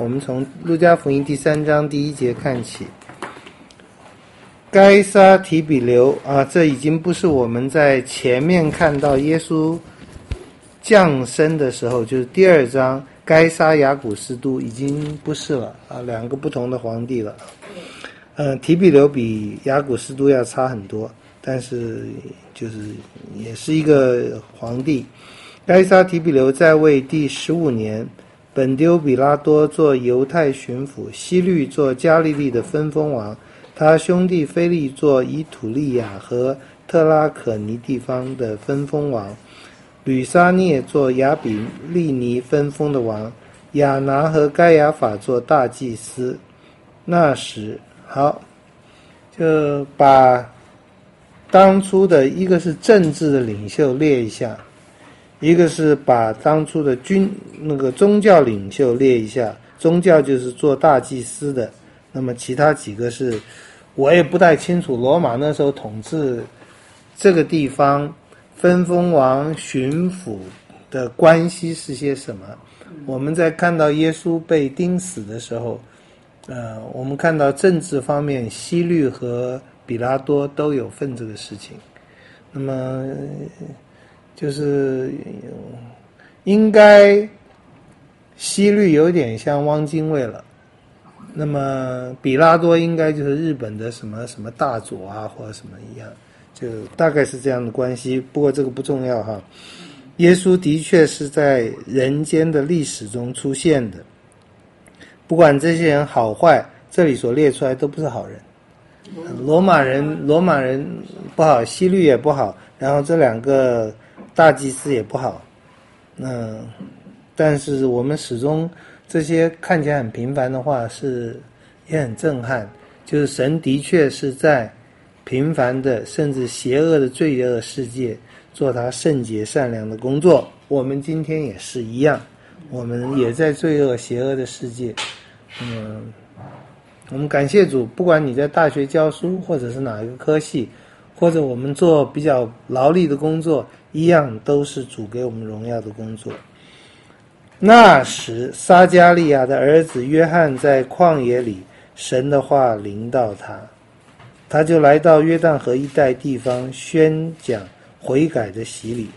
我们从路加福音第3章第1节看起。该撒提比留啊，这已经不是我们在前面看到耶稣降生的时候，就是第2章该撒亚古斯都已经不是了啊，两个不同的皇帝了。提比留比亚古斯都要差很多，但是就是也是一个皇帝。该撒提比留在位第15年，本丢比拉多做犹太巡抚，希律做加利利的分封王，他兄弟腓力做以土利亚和特拉可尼地方的分封王，吕沙涅做亚比利尼分封的王，亚拿和该亚法做大祭司。那时好，就把当初的一个是政治的领袖列一下，一个是把当初的宗教领袖列一下，宗教就是做大祭司的，那么其他几个是我也不太清楚，罗马那时候统治这个地方分封王巡抚的关系是些什么。我们在看到耶稣被钉死的时候，我们看到政治方面希律和比拉多都有份这个事情，那么就是应该希律有点像汪精卫了，那么比拉多应该就是日本的什么什么大佐啊或者什么一样，就大概是这样的关系，不过这个不重要哈。耶稣的确是在人间的历史中出现的，不管这些人好坏，这里所列出来都不是好人。罗马人不好，希律也不好，然后这两个大祭司也不好。但是我们始终这些看起来很平凡的话是也很震撼，就是神的确是在平凡的甚至邪恶的罪恶世界做他圣洁善良的工作。我们今天也是一样，我们也在罪恶邪恶的世界。我们感谢主，不管你在大学教书，或者是哪一个科系，或者我们做比较劳力的工作，一样都是主给我们荣耀的工作。那时撒加利亚的儿子约翰在旷野里，神的话临到他，他就来到约旦河一带地方，宣讲悔改的洗礼。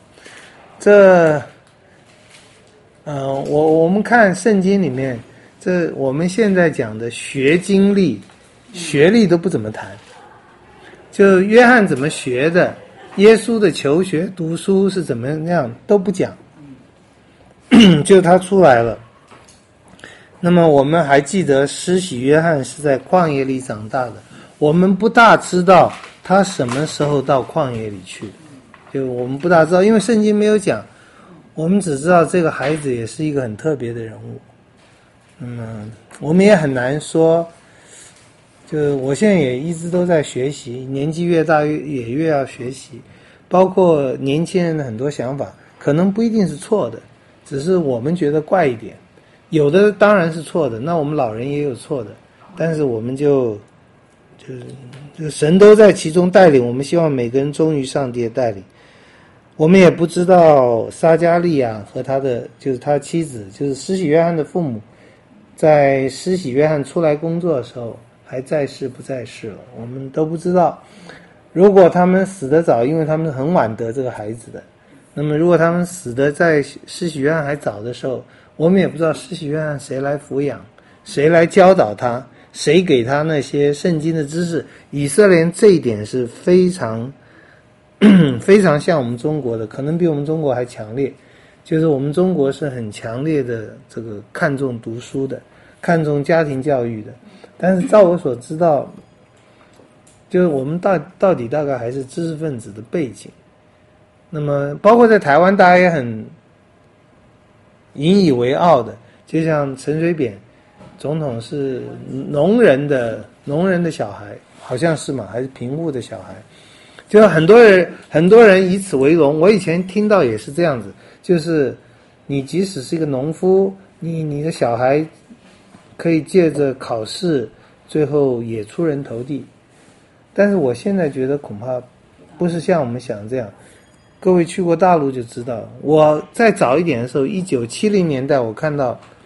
我们看圣经里面，这我们现在讲的学经历，学历都不怎么谈，就约翰怎么学的，耶稣的求学读书是怎么样都不讲，就他出来了。那么我们还记得施洗约翰是在旷野里长大的，我们不大知道他什么时候到旷野里去，就我们不大知道，因为圣经没有讲，我们只知道这个孩子也是一个很特别的人物。我们也很难说，就我现在也一直都在学习，年纪越大也越要学习，包括年轻人的很多想法可能不一定是错的，只是我们觉得怪一点，有的当然是错的，那我们老人也有错的，但是我们就神都在其中带领，我们希望每个人忠于上帝的带领。我们也不知道撒加利亚和他的就是他妻子，就是施洗约翰的父母，在施洗约翰出来工作的时候还在世不在世了，我们都不知道。如果他们死得早，因为他们很晚得这个孩子的，那么如果他们死得在施洗约翰还早的时候，我们也不知道施洗约翰谁来抚养，谁来教导他，谁给他那些圣经的知识。以色列人这一点是非常非常像我们中国的，可能比我们中国还强烈，就是我们中国是很强烈的这个看重读书的，看重家庭教育的，但是照我所知道，就是我们到底大概还是知识分子的背景。那么包括在台湾大家也很引以为傲的，就像陈水扁总统是农人的小孩，好像是嘛，还是贫户的小孩，就很多人以此为荣。我以前听到也是这样子，就是你即使是一个农夫，你的小孩可以借着考试最后也出人头地。但是我现在觉得恐怕不是像我们想这样，各位去过大陆就知道，我再早一点的时候，1970年代我看到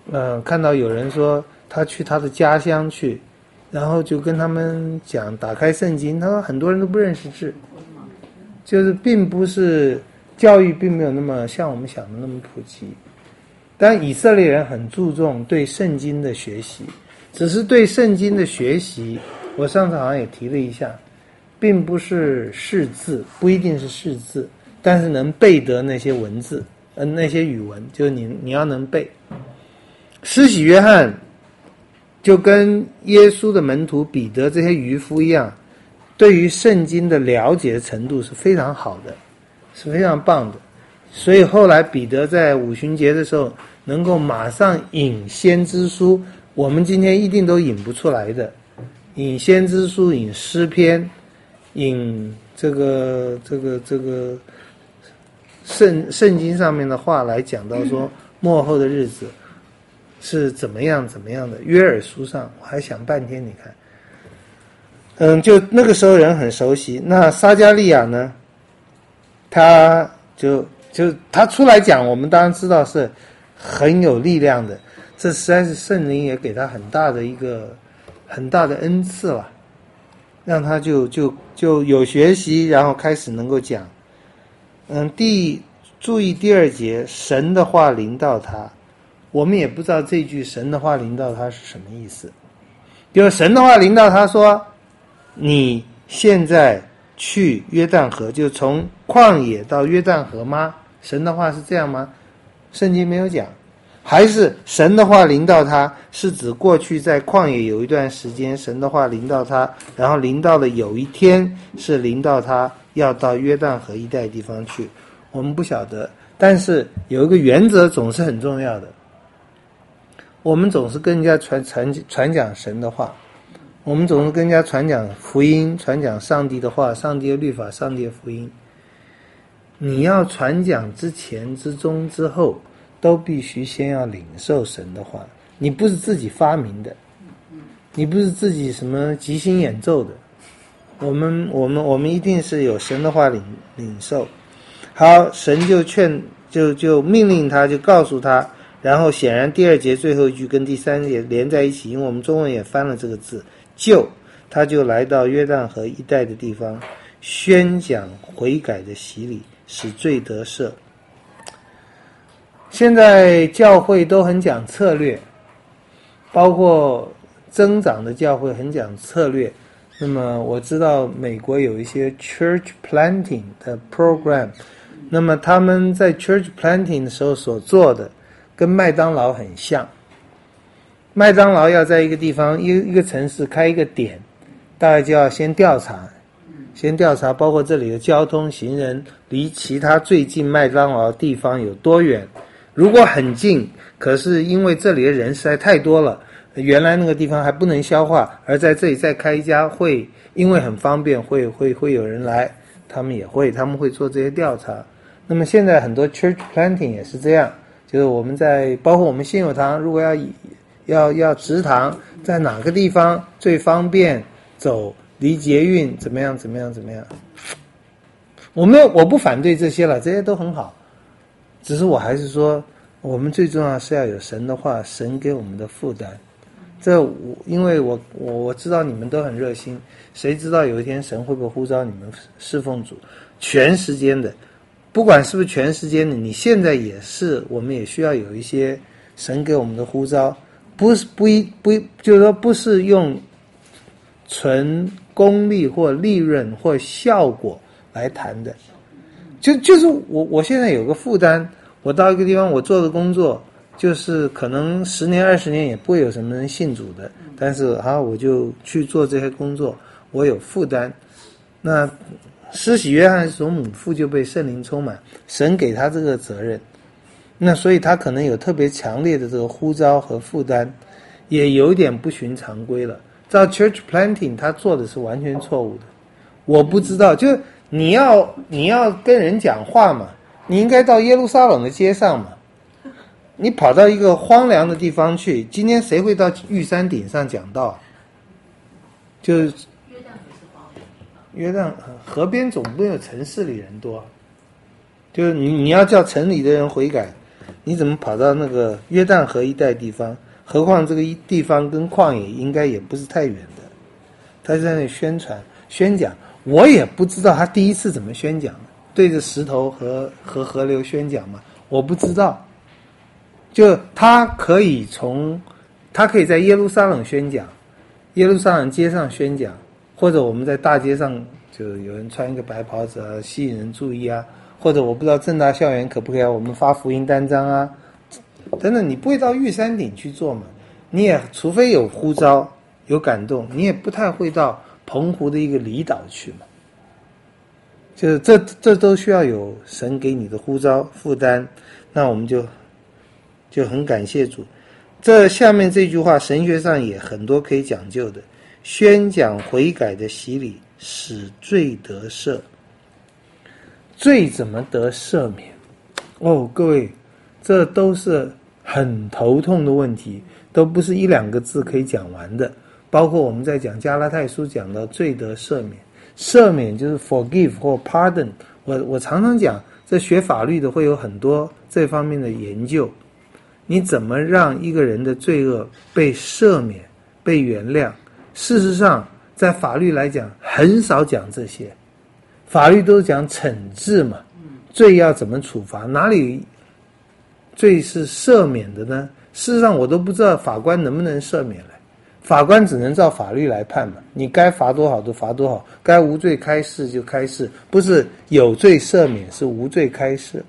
看到有人说他去他的家乡去，然后就跟他们讲打开圣经，他说很多人都不认识字，就是并不是教育并没有那么像我们想的那么普及。但以色列人很注重对圣经的学习，只是对圣经的学习，我上次好像也提了一下，并不是识字，不一定是识字，但是能背得那些文字，那些语文，就是你要能背。施洗约翰就跟耶稣的门徒彼得这些渔夫一样，对于圣经的了解程度是非常好的，是非常棒的。所以后来彼得在五旬节的时候能够马上引先知书，我们今天一定都引不出来的，引先知书，引诗篇，引这个圣经上面的话来讲到说末后的日子是怎么样的。约珥书上我还想半天，你看就那个时候人很熟悉。那撒迦利亚呢，他就他出来讲，我们当然知道是很有力量的，这实在是圣灵也给他很大的恩赐了，让他就有学习，然后开始能够讲。注意第2节，神的话临到他，我们也不知道这句神的话临到他是什么意思。就是神的话临到他说，你现在去约旦河，就从旷野到约旦河吗？神的话是这样吗？圣经没有讲。还是神的话临到他是指过去在旷野有一段时间神的话临到他，然后临到了有一天是临到他要到约旦河一带地方去，我们不晓得。但是有一个原则总是很重要的，我们总是跟人家传讲神的话，我们总是跟人家传讲福音，传讲上帝的话，上帝的律法，上帝的福音。你要传讲之前之中之后都必须先要领受神的话，你不是自己发明的，你不是自己什么即兴演奏的，我们一定是有神的话领受。好，神就命令他，就告诉他，然后显然第2节最后一句跟第3节连在一起，因为我们中文也翻了这个字，他就来到约旦河一带的地方，宣讲悔改的洗礼，使罪得赦。现在教会都很讲策略，包括增长的教会很讲策略。那么我知道美国有一些 church planting 的 program， 那么他们在 church planting 的时候所做的跟麦当劳很像。麦当劳要在一个地方一个城市开一个点，大概就要先调查包括这里的交通行人离其他最近麦当劳地方有多远，如果很近，可是因为这里的人实在太多了，原来那个地方还不能消化，而在这里再开一家会，因为很方便，会有人来，他们会做这些调查。那么现在很多 church planting 也是这样，就是我们包括我们信友堂，如果要植堂，在哪个地方最方便走，离捷运怎么样。我不反对这些了，这些都很好，只是我还是说我们最重要是要有神的话，神给我们的负担。因为我知道你们都很热心，谁知道有一天神会不会呼召你们侍奉主全时间的，不管是不是全时间的，你现在也是，我们也需要有一些神给我们的呼召，就是说不是用纯功利或利润或效果来谈的。就是我现在有个负担，我到一个地方我做的工作，就是可能10年20年也不会有什么人信主的，但是我就去做这些工作，我有负担。那施洗约翰从母腹就被圣灵充满，神给他这个责任，那所以他可能有特别强烈的这个呼召和负担，也有点不循常规了。照 church planting 他做的是完全错误的，我不知道，就你要跟人讲话嘛，你应该到耶路撒冷的街上嘛，你跑到一个荒凉的地方去，今天谁会到玉山顶上讲道？就是约旦河边总不会有城市里人多，就是你要叫城里的人悔改， 你怎么跑到那个约旦河一带地方？何况这个地方跟旷野应该也不是太远的。他在那里宣传宣讲，我也不知道他第一次怎么宣讲，对着石头和河流宣讲嘛，我不知道。就他可以在耶路撒冷宣讲，耶路撒冷街上宣讲，或者我们在大街上就有人穿一个白袍子啊，吸引人注意啊，或者我不知道政大校园可不可以我们发福音单张啊，等等，你不会到玉山顶去做嘛？你也除非有呼召有感动，你也不太会到澎湖的一个离岛去嘛。就是这都需要有神给你的呼召负担，那我们就很感谢主。这下面这句话神学上也很多可以讲究的，宣讲悔改的洗礼，使罪得赦。罪怎么得赦免？各位，这都是很头痛的问题，都不是一两个字可以讲完的。包括我们在讲加拉太书讲到罪得赦免，赦免就是 forgive 或 pardon。我常常讲，这学法律的会有很多这方面的研究。你怎么让一个人的罪恶被赦免、被原谅？事实上，在法律来讲，很少讲这些。法律都是讲惩治嘛，罪要怎么处罚？哪里罪是赦免的呢？事实上，我都不知道法官能不能赦免来。法官只能照法律来判嘛，你该罚多少就罚多少，该无罪开释就开释，不是有罪赦免，是无罪开释。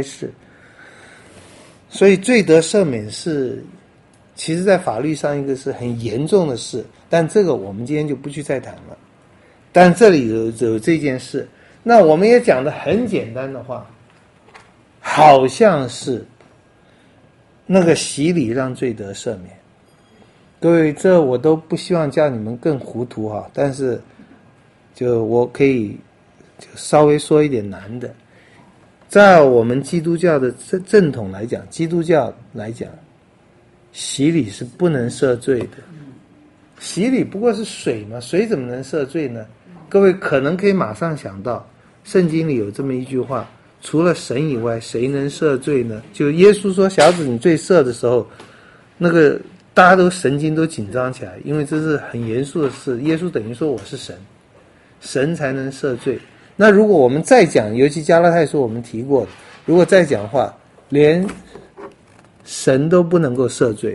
所以罪得赦免是其实在法律上一个是很严重的事，但这个我们今天就不去再谈了。但这里有这件事，那我们也讲的很简单的话，好像是那个洗礼让罪得赦免。各位，这我都不希望叫你们更糊涂哈，但是就我可以就稍微说一点难的。在我们基督教的正统来讲，基督教来讲，洗礼是不能赦罪的。洗礼不过是水嘛，水怎么能赦罪呢？各位可能可以马上想到，圣经里有这么一句话，除了神以外，谁能赦罪呢？就耶稣说小子你罪赦的时候，那个大家都神经都紧张起来，因为这是很严肃的事。耶稣等于说我是神，神才能赦罪。那如果我们再讲，尤其加拉太书我们提过的，如果再讲的话，连神都不能够赦罪，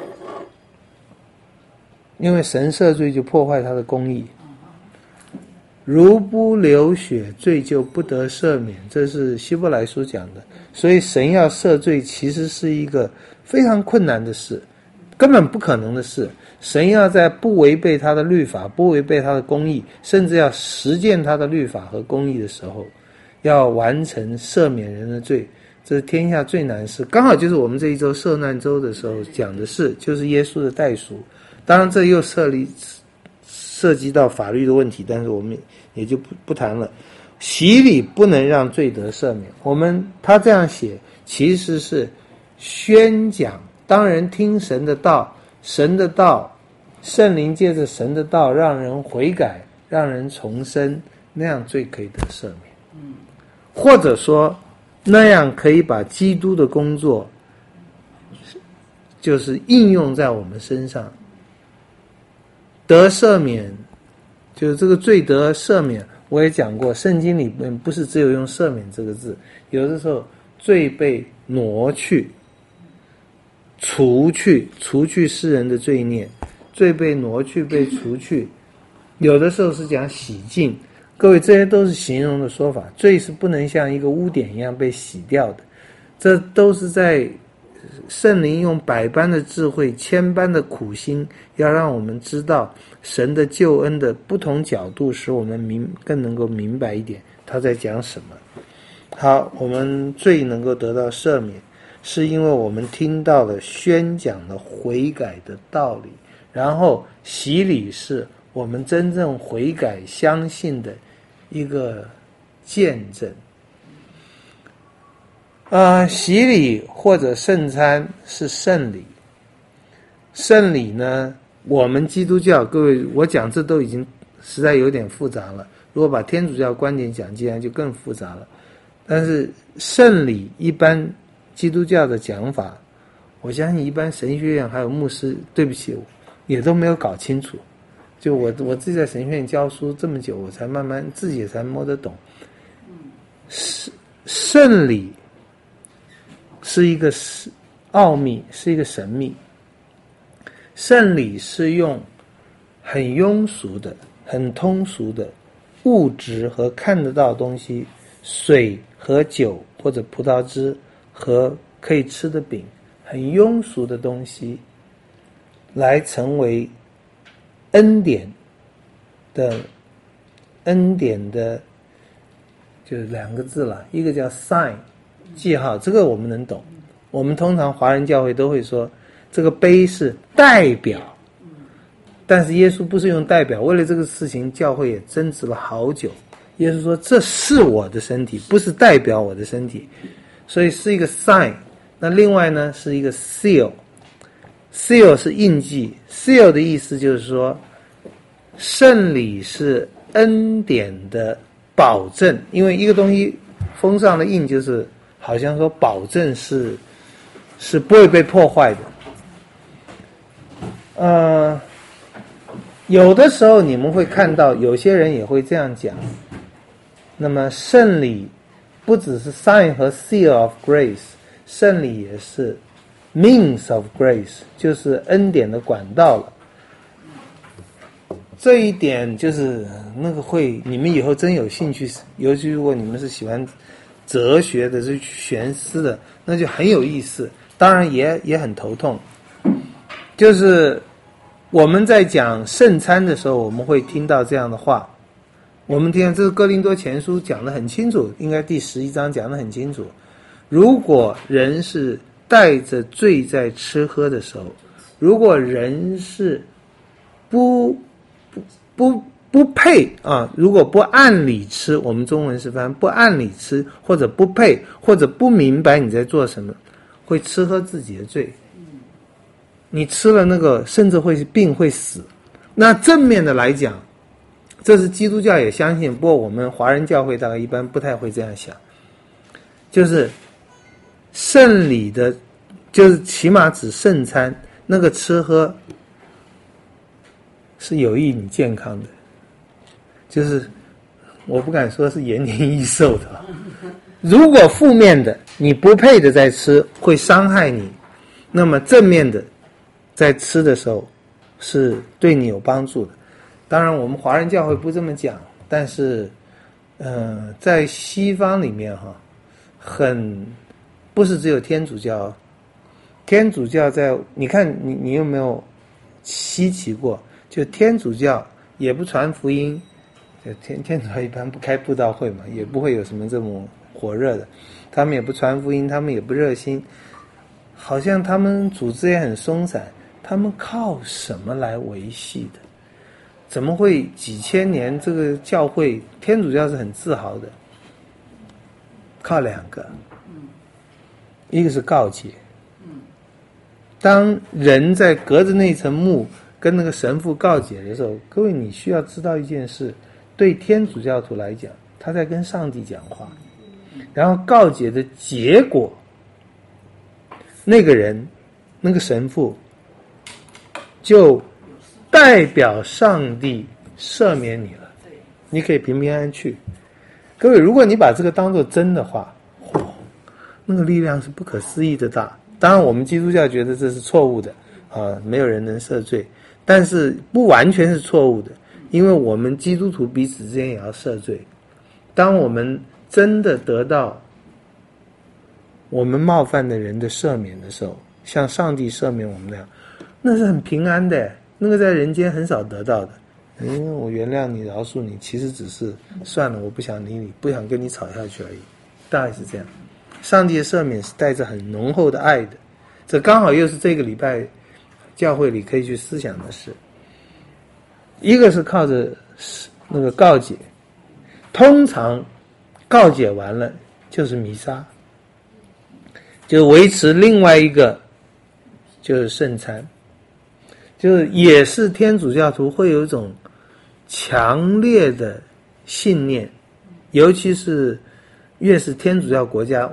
因为神赦罪就破坏他的公义。如不流血，罪就不得赦免，这是希伯来书讲的。所以神要赦罪其实是一个非常困难的事，根本不可能的事。神要在不违背他的律法，不违背他的公义，甚至要实践他的律法和公义的时候，要完成赦免人的罪，这是天下最难事。刚好就是我们这一周受难周的时候讲的事，就是耶稣的代赎。当然这又涉及到法律的问题，但是我们也就不谈了。洗礼不能让罪得赦免，他这样写其实是宣讲，当人听神的道，神的道，圣灵借着神的道让人悔改，让人重生，那样罪可以得赦免。或者说那样可以把基督的工作就是应用在我们身上。得赦免就是这个罪得赦免，我也讲过，圣经里面不是只有用赦免这个字，有的时候罪被挪去，除去世人的罪孽，罪被挪去被除去，有的时候是讲洗净。各位，这些都是形容的说法，罪是不能像一个污点一样被洗掉的，这都是在圣灵用百般的智慧，千般的苦心，要让我们知道神的救恩的不同角度，使我们更能够明白一点他在讲什么。好，我们罪能够得到赦免，是因为我们听到了宣讲了悔改的道理，然后洗礼是我们真正悔改相信的一个见证。洗礼或者圣餐是圣礼。圣礼呢，我们基督教，各位，我讲这都已经实在有点复杂了，如果把天主教观点讲进来就更复杂了。但是圣礼一般基督教的讲法，我相信一般神学院还有牧师，对不起，也都没有搞清楚。就我自己在神学院教书这么久，我才慢慢自己也才摸得懂。圣礼是一个奥秘，是一个神秘。圣礼是用很庸俗的、很通俗的物质和看得到的东西，水和酒或者葡萄汁和可以吃的饼，很庸俗的东西，来成为恩典的就是2个字了，一个叫 sign 记号，这个我们能懂。我们通常华人教会都会说这个杯是代表，但是耶稣不是用代表。为了这个事情，教会也争执了好久。耶稣说这是我的身体，不是代表我的身体，所以是一个 sign。 那另外呢是一个 seal 是印记。 seal 的意思就是说圣礼是恩典的保证，因为一个东西封上的印就是好像说保证是不会被破坏的。有的时候你们会看到有些人也会这样讲，那么圣礼不只是 sign 和 seal of grace， 圣礼也是 means of grace， 就是恩典的管道了。这一点就是那个会，你们以后真有兴趣，尤其如果你们是喜欢哲学的，是玄思的，那就很有意思，当然也很头痛。就是我们在讲圣餐的时候，我们会听到这样的话，我们听到这个哥林多前书讲得很清楚，应该第11章讲得很清楚，如果人是带着罪在吃喝的时候，如果人是不配啊，如果不按理吃，我们中文是翻不按理吃，或者不配，或者不明白你在做什么，会吃喝自己的罪。你吃了那个甚至会病会死。那正面的来讲，这是基督教也相信，不过我们华人教会大概一般不太会这样想，就是圣礼的，就是起码指圣餐，那个吃喝是有益你健康的，就是我不敢说是延年益寿的。如果负面的你不配的在吃会伤害你，那么正面的在吃的时候是对你有帮助的。当然我们华人教会不这么讲，但是在西方里面不是只有天主教，天主教在你看你有没有稀奇过，就天主教也不传福音，天主教一般不开布道会嘛，也不会有什么这么火热的，他们也不传福音，他们也不热心，好像他们组织也很松散，他们靠什么来维系的？怎么会几千年这个教会，天主教是很自豪的，靠2个，一个是告解。当人在隔着那层幕跟那个神父告解的时候，各位你需要知道一件事，对天主教徒来讲，他在跟上帝讲话，然后告解的结果，那个人那个神父就代表上帝赦免你了，你可以平平安安去。各位，如果你把这个当作真的话，那个力量是不可思议的大。当然我们基督教觉得这是错误的没有人能赦罪，但是不完全是错误的，因为我们基督徒彼此之间也要赦罪。当我们真的得到我们冒犯的人的赦免的时候，像上帝赦免我们那样，那是很平安的，那个在人间很少得到的。我原谅你饶恕你，其实只是算了，我不想理你，不想跟你吵下去而已，大概是这样。上帝的赦免是带着很浓厚的爱的，这刚好又是这个礼拜教会里可以去思想的事。一个是靠着那个告解，通常告解完了就是弥撒，就维持另外一个就是圣餐，就是也是天主教徒会有一种强烈的信念，尤其是越是天主教国家，我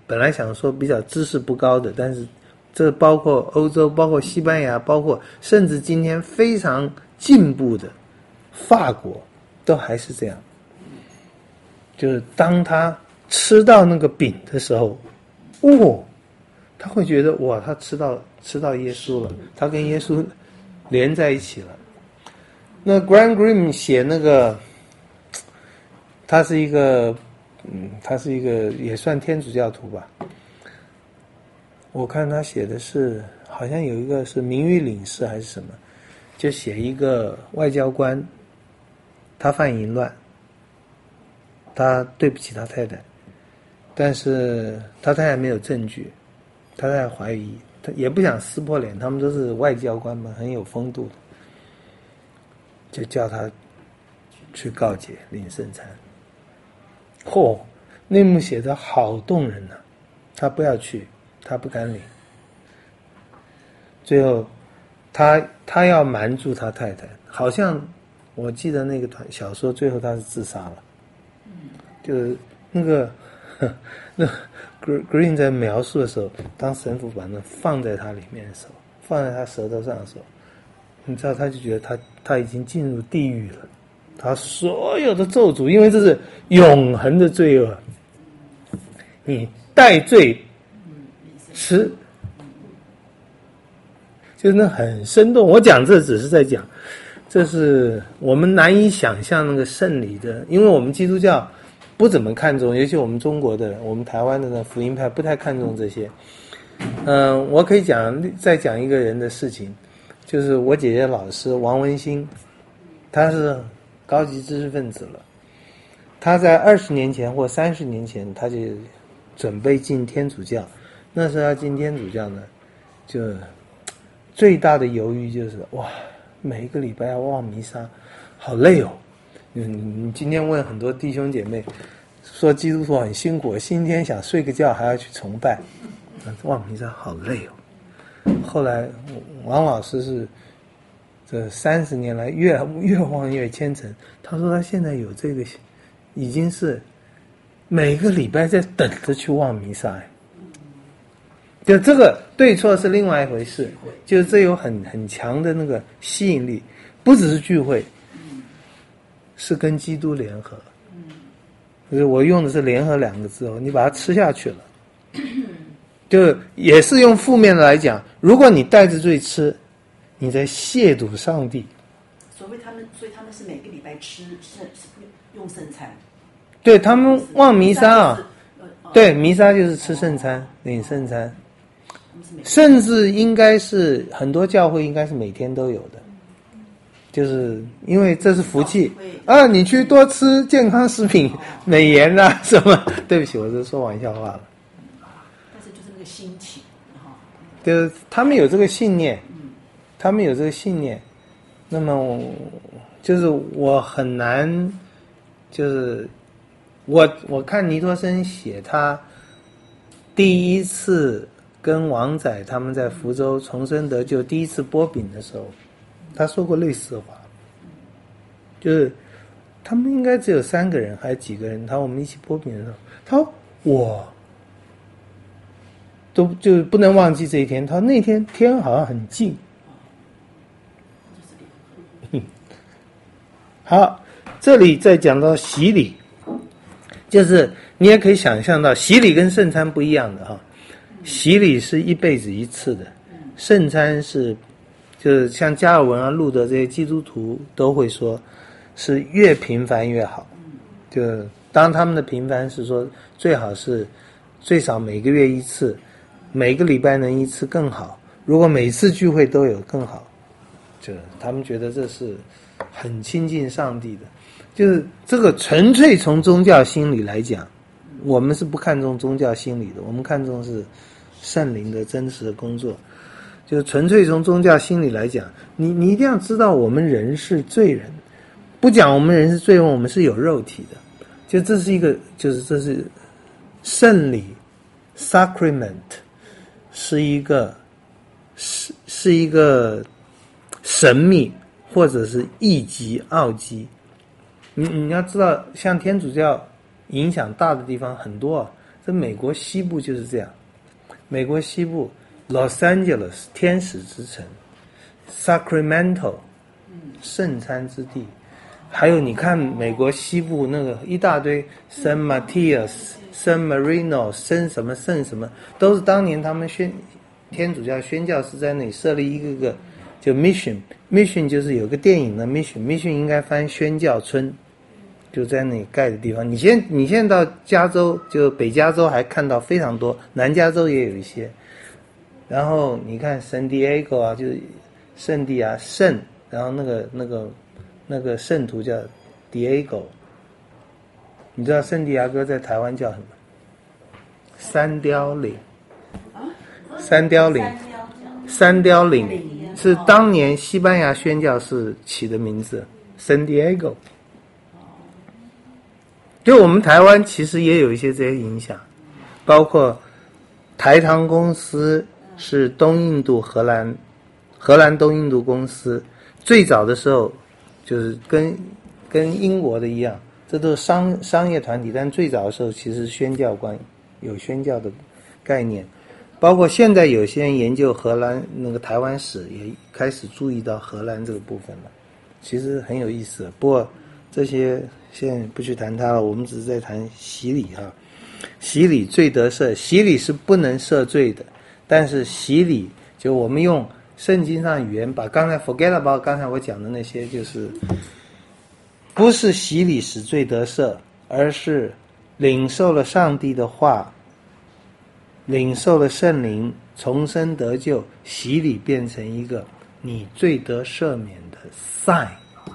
本来想说比较知识不高的，但是这包括欧洲，包括西班牙，包括甚至今天非常进步的法国，都还是这样。就是当他吃到那个饼的时候，他会觉得哇，他吃到耶稣了，他跟耶稣连在一起了。那 Graham Greene 写那个，他是一个也算天主教徒吧。我看他写的是，好像有一个是名誉领事还是什么，就写一个外交官，他犯淫乱，他对不起他太太，但是他太太没有证据，他太太怀疑，他也不想撕破脸，他们都是外交官嘛，很有风度的，就叫他去告解领圣餐。内幕写得好动人啊，他不要去，他不敢领。最后他要瞒住他太太，好像我记得那个小说最后他是自杀了。就是那个Green 在描述的时候，当神父把那放在他里面的时候，放在他舌头上的时候，你知道他就觉得他已经进入地狱了，他所有的咒诅，因为这是永恒的罪恶，你代罪吃，就是那很生动。我讲这只是在讲，这是我们难以想象那个圣礼的，因为我们基督教不怎么看重，尤其我们中国的，我们台湾的那福音派不太看重这些。我可以再讲一个人的事情，就是我姐姐老师王文兴，他是高级知识分子了，他在20年前或30年前他就准备进天主教。那时候要进天主教呢，就最大的犹豫就是每一个礼拜要望弥撒，好累哦。你今天问很多弟兄姐妹说基督徒很辛苦，星期天想睡个觉还要去崇拜，望弥撒好累哦。后来王老师是这30年来越望越虔诚，他说他现在有这个，已经是每个礼拜在等着去望弥撒。就这个对错是另外一回事，就是这有很强的那个吸引力，不只是聚会，是跟基督联合。就是我用的是联合2个字你把它吃下去了，就也是用负面的来讲，如果你带着罪吃，你在亵渎上帝。 所以他们是每个礼拜吃用圣餐。 对，他们望弥撒啊，对，弥撒就是吃圣餐，领圣餐。甚至应该是很多教会应该是每天都有的，就是因为这是福气啊！你去多吃健康食品、美颜啊什么。对不起，我是说玩笑话了。 但是就是那个心情就是他们有这个信念，那么就是我很难，就是我看尼托生写他第一次跟王仔他们在福州重生得救第一次剥饼的时候，他说过类似的话，就是他们应该只有3个人还是几个人，我们一起剥饼的时候，他说我都就不能忘记这一天，他说那天天好像很近。好，这里再讲到洗礼，就是你也可以想象到洗礼跟圣餐不一样的哈。洗礼是一辈子一次的，圣餐是就是像加尔文啊、路德这些基督徒都会说是越频繁越好，就当他们的频繁是说最好是最少每个月1次，每个礼拜能1次更好，如果每次聚会都有更好，就他们觉得这是很亲近上帝的。就是这个纯粹从宗教心理来讲，我们是不看重宗教心理的，我们看重是圣灵的真实的工作。就是纯粹从宗教心理来讲，你一定要知道我们人是罪人，不讲我们人是罪人，我们是有肉体的，就这是一个，就是这是圣礼 sacrament， 是一个神秘或者是异极奥极。你要知道，像天主教影响大的地方很多这美国西部就是这样，美国西部 Los Angeles 天使之城 ，Sacramento 圣餐之地，还有你看美国西部那个一大堆 San Matias、San Marino、圣什么圣什么，都是当年他们天主教宣教士在那里设立一个个就 mission 就是有个电影的 mission 应该翻宣教村。就在那里盖的地方，你现在到加州，就北加州还看到非常多，南加州也有一些。然后你看圣地亚哥啊，就是圣地啊圣，然后那个圣徒叫 Diego。你知道圣地亚哥在台湾叫什么？三雕岭。三雕岭是当年西班牙宣教士起的名字，圣地亚哥。就我们台湾其实也有一些这些影响，包括台糖公司是东印度荷兰东印度公司，最早的时候就是跟英国的一样，这都是商业团体，但最早的时候其实有宣教的概念，包括现在有些人研究荷兰那个台湾史，也开始注意到荷兰这个部分了，其实很有意思。不过这些现在不去谈它了，我们只是在谈洗礼哈。洗礼罪得赦，洗礼是不能赦罪的，但是洗礼就我们用圣经上语言把刚才 forget about 刚才我讲的那些，就是不是洗礼使罪得赦，而是领受了上帝的话，领受了圣灵，重生得救，洗礼变成一个你罪得赦免的 sign。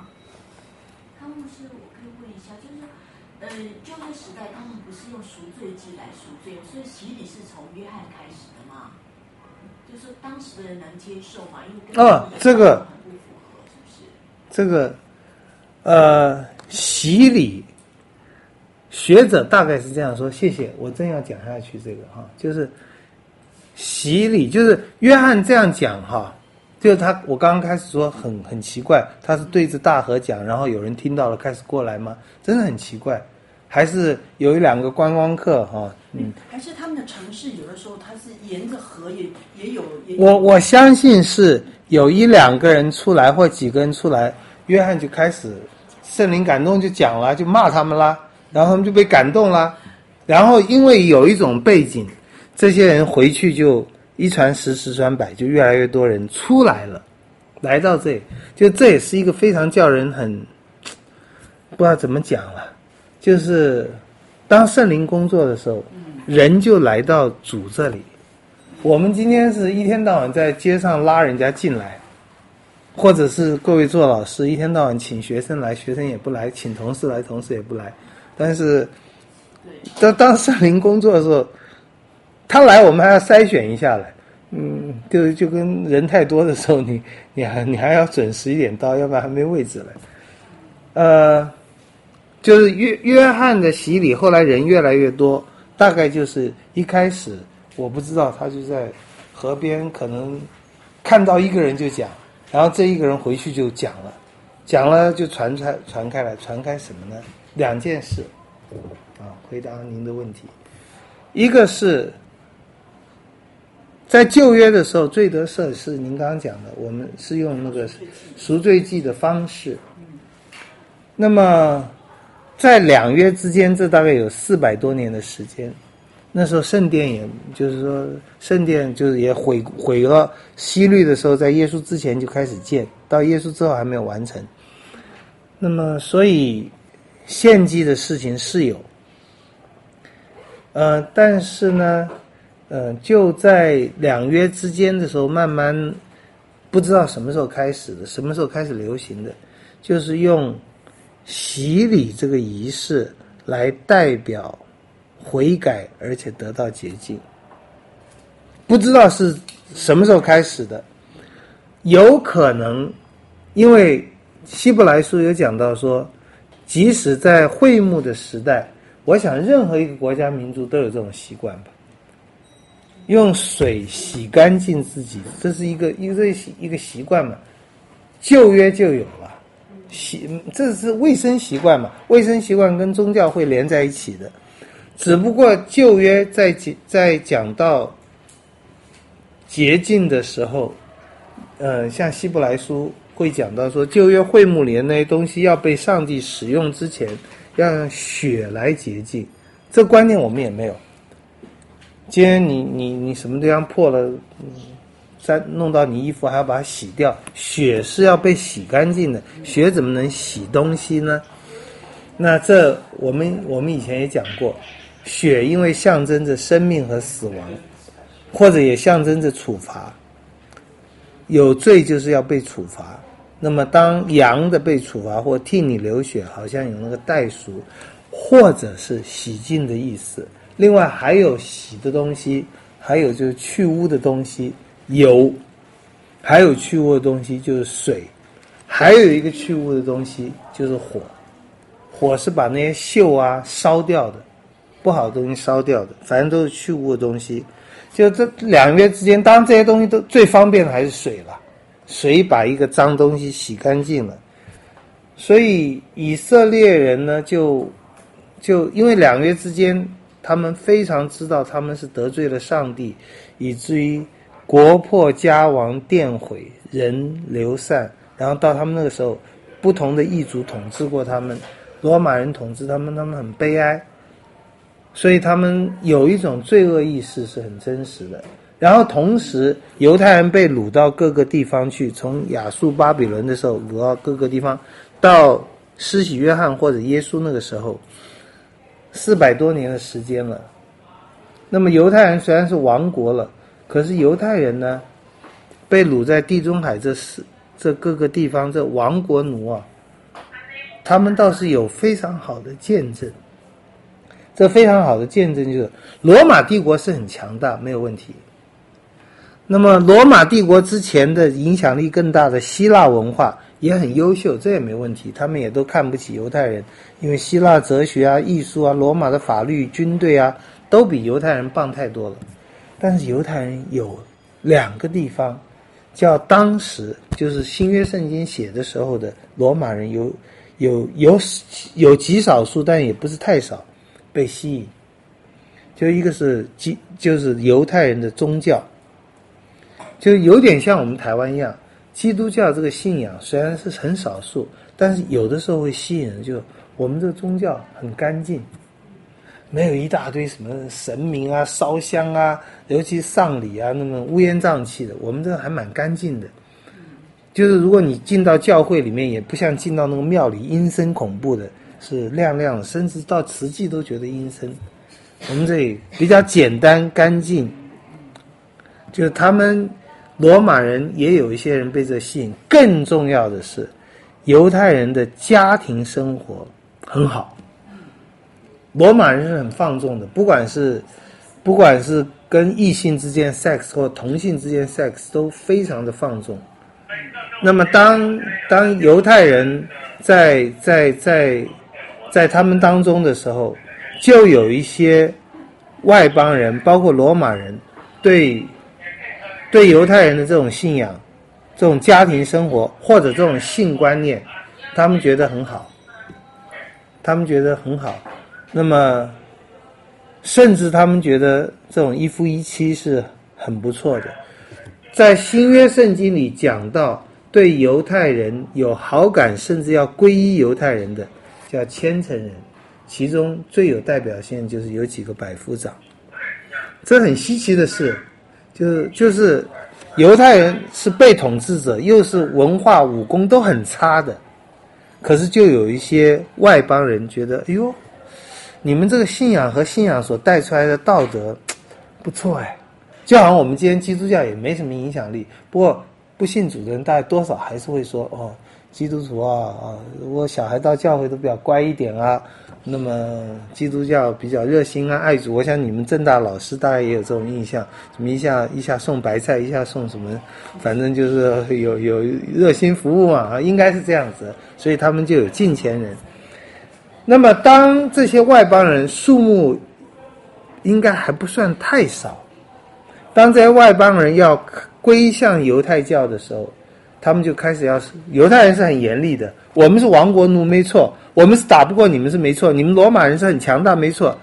旧约时代他们不是用赎罪祭来赎罪，所以洗礼是从约翰开始的嘛？就是当时的人能接受嘛？因为这个很不符合，是不是？ 这个洗礼，学者大概是这样说。谢谢，我正要讲下去这个哈，就是洗礼，就是约翰这样讲哈。就是我刚刚开始说很奇怪，他是对着大河讲，然后有人听到了开始过来吗？真的很奇怪。还是有一两个观光客哈， 还是他们的城市有的时候它是沿着河也有。 我相信是有一两个人出来或几个人出来，约翰就开始圣灵感动就讲了，就骂他们啦，然后他们就被感动啦，然后因为有一种背景，这些人回去就一传十，十传百，就越来越多人出来了，来到这里，就这也是一个非常叫人很不知道怎么讲了。就是当圣灵工作的时候，人就来到主这里。我们今天是一天到晚在街上拉人家进来，或者是各位做老师一天到晚请学生来，学生也不来，请同事来，同事也不来。但是当圣灵工作的时候，他来我们还要筛选一下来，就跟人太多的时候，你还要准时一点到，要不然还没位置来。就是约翰的洗礼，后来人越来越多，大概就是一开始我不知道，他就在河边可能看到一个人就讲，然后这一个人回去就讲了就传开来，传开什么呢？两件事啊，回答您的问题。一个是在旧约的时候，罪得赦是您刚刚讲的，我们是用那个赎罪祭的方式。那么在两约之间，这大概有400多年的时间。那时候圣殿也就是说，圣殿就是也毁了，希律的时候在耶稣之前就开始建，到耶稣之后还没有完成。那么所以献祭的事情是有，但是呢，就在两约之间的时候，慢慢不知道什么时候开始的，什么时候开始流行的，就是用洗礼这个仪式来代表悔改，而且得到洁净。不知道是什么时候开始的，有可能因为希伯来书有讲到说，即使在会幕的时代，我想任何一个国家民族都有这种习惯吧，用水洗干净自己，这是一个习惯嘛，旧约就有了。这是卫生习惯嘛，卫生习惯跟宗教会连在一起的。 只不过旧约在讲到洁净的时候，像希伯来书会讲到说，旧约会幕里的那些东西要被上帝使用之前，要用血来洁净。这观念我们也没有。今天你什么地方破了，弄到你衣服还要把它洗掉，血是要被洗干净的，血怎么能洗东西呢？那这我们以前也讲过，血因为象征着生命和死亡，或者也象征着处罚，有罪就是要被处罚。那么当羊的被处罚或替你流血，好像有那个代赎或者是洗净的意思。另外还有洗的东西，还有就是去污的东西，油，还有去污的东西就是水，还有一个去污的东西就是火。火是把那些锈啊烧掉的，不好的东西烧掉的，反正都是去污的东西。就这两约之间，当然这些东西都最方便的还是水了，水把一个脏东西洗干净了。所以以色列人呢，就因为两约之间，他们非常知道他们是得罪了上帝，以至于国破家亡、殿毁、人流散，然后到他们那个时候，不同的异族统治过他们，罗马人统治他们很悲哀，所以他们有一种罪恶意识是很真实的。然后同时犹太人被掳到各个地方去，从亚述巴比伦的时候掳到各个地方，到施洗约翰或者耶稣那个时候400多年的时间了。那么犹太人虽然是亡国了，可是犹太人呢，被掳在地中海这各个地方，这亡国奴啊，他们倒是有非常好的见证。这非常好的见证就是罗马帝国是很强大，没有问题。那么罗马帝国之前的影响力更大的希腊文化也很优秀，这也没问题，他们也都看不起犹太人，因为希腊哲学啊、艺术啊、罗马的法律、军队啊，都比犹太人棒太多了。但是犹太人有2个地方，叫当时就是新约圣经写的时候的罗马人有极少数，但也不是太少被吸引。就一个是就是犹太人的宗教，就有点像我们台湾一样，基督教这个信仰虽然是很少数，但是有的时候会吸引人，就我们这个宗教很干净，没有一大堆什么神明啊、烧香啊，尤其丧礼啊，那么乌烟瘴气的，我们这个还蛮干净的。就是如果你进到教会里面，也不像进到那个庙里阴森恐怖的，是亮亮的，甚至到慈济都觉得阴森。我们这里比较简单干净，就是他们罗马人也有一些人被这吸引。更重要的是，犹太人的家庭生活很好。罗马人是很放纵的，不管是跟异性之间 sex 或同性之间 sex 都非常的放纵。那么当犹太人在他们当中的时候，就有一些外邦人，包括罗马人，对犹太人的这种信仰、这种家庭生活或者这种性观念，他们觉得很好，那么甚至他们觉得这种一夫一妻是很不错的。在新约圣经里讲到对犹太人有好感，甚至要皈依犹太人的叫虔诚人，其中最有代表性就是有几个百夫长。这很稀奇的是，就是犹太人是被统治者，又是文化武功都很差的，可是就有一些外邦人觉得，哎呦，你们这个信仰和信仰所带出来的道德不错哎，就好像我们今天基督教也没什么影响力，不过不信主的人大概多少还是会说，哦，基督徒我小孩到教会都比较乖一点啊，那么基督教比较热心啊、爱主。我想你们政大老师大概也有这种印象，什么一下送白菜，一下送什么，反正就是有热心服务嘛，应该是这样子，所以他们就有敬虔人。那么当这些外邦人数目应该还不算太少，当这些外邦人要归向犹太教的时候，他们就开始犹太人是很严厉的，我们是亡国奴没错，我们是打不过你们是没错，你们罗马人是很强大没错，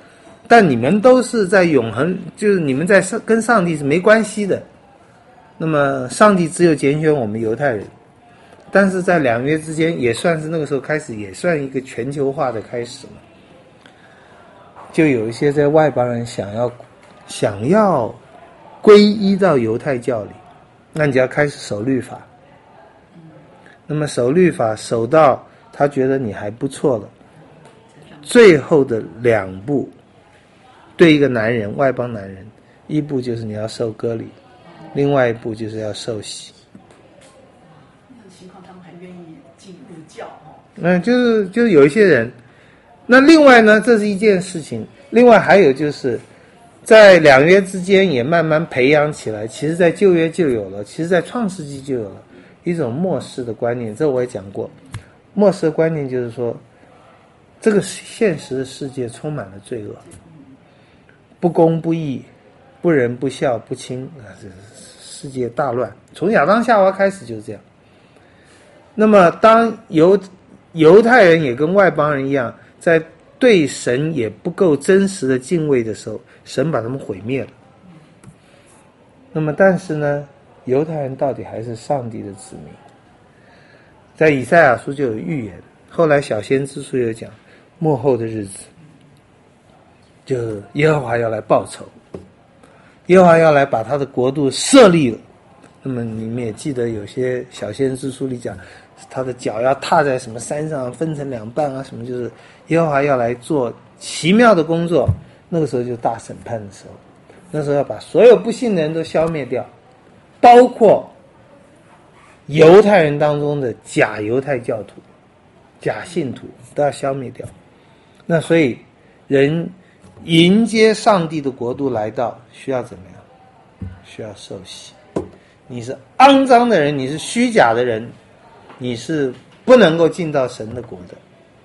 但你们都是在永恒，就是你们在跟上帝是没关系的。那么上帝只有拣选我们犹太人，但是在两约之间也算是那个时候开始，也算一个全球化的开始嘛。就有一些在外邦人想要皈依到犹太教里，那你就要开始守律法。那么守律法守到他觉得你还不错了，最后的2步，对一个男人，外邦男人，一步就是你要受割礼，另外一步就是要受洗。 那种情况他们还愿意进入教哦？ 那就是有一些人。那另外呢，这是一件事情。另外还有就是在两约之间也慢慢培养起来，其实在旧约就有了，其实在创世纪就有了一种末世的观念。这我也讲过，末世的观念就是说，这个现实的世界充满了罪恶，不公不义，不仁不孝不亲啊，这世界大乱，从亚当夏娃开始就是这样。那么当犹太人也跟外邦人一样，在对神也不够真实的敬畏的时候，神把他们毁灭了。那么但是呢，犹太人到底还是上帝的子民。在以赛亚书就有预言，后来小先知书有讲，末后的日子就耶和华要来报仇，耶和华要来把他的国度设立了。那么你们也记得有些小先知书里讲，他的脚要踏在什么山上分成2半啊，什么就是耶和华要来做奇妙的工作。那个时候就大审判的时候，那时候要把所有不信的人都消灭掉，包括犹太人当中的假犹太教徒、假信徒都要消灭掉。那所以人迎接上帝的国度来到，需要怎么样？需要受洗。你是肮脏的人，你是虚假的人，你是不能够进到神的国的。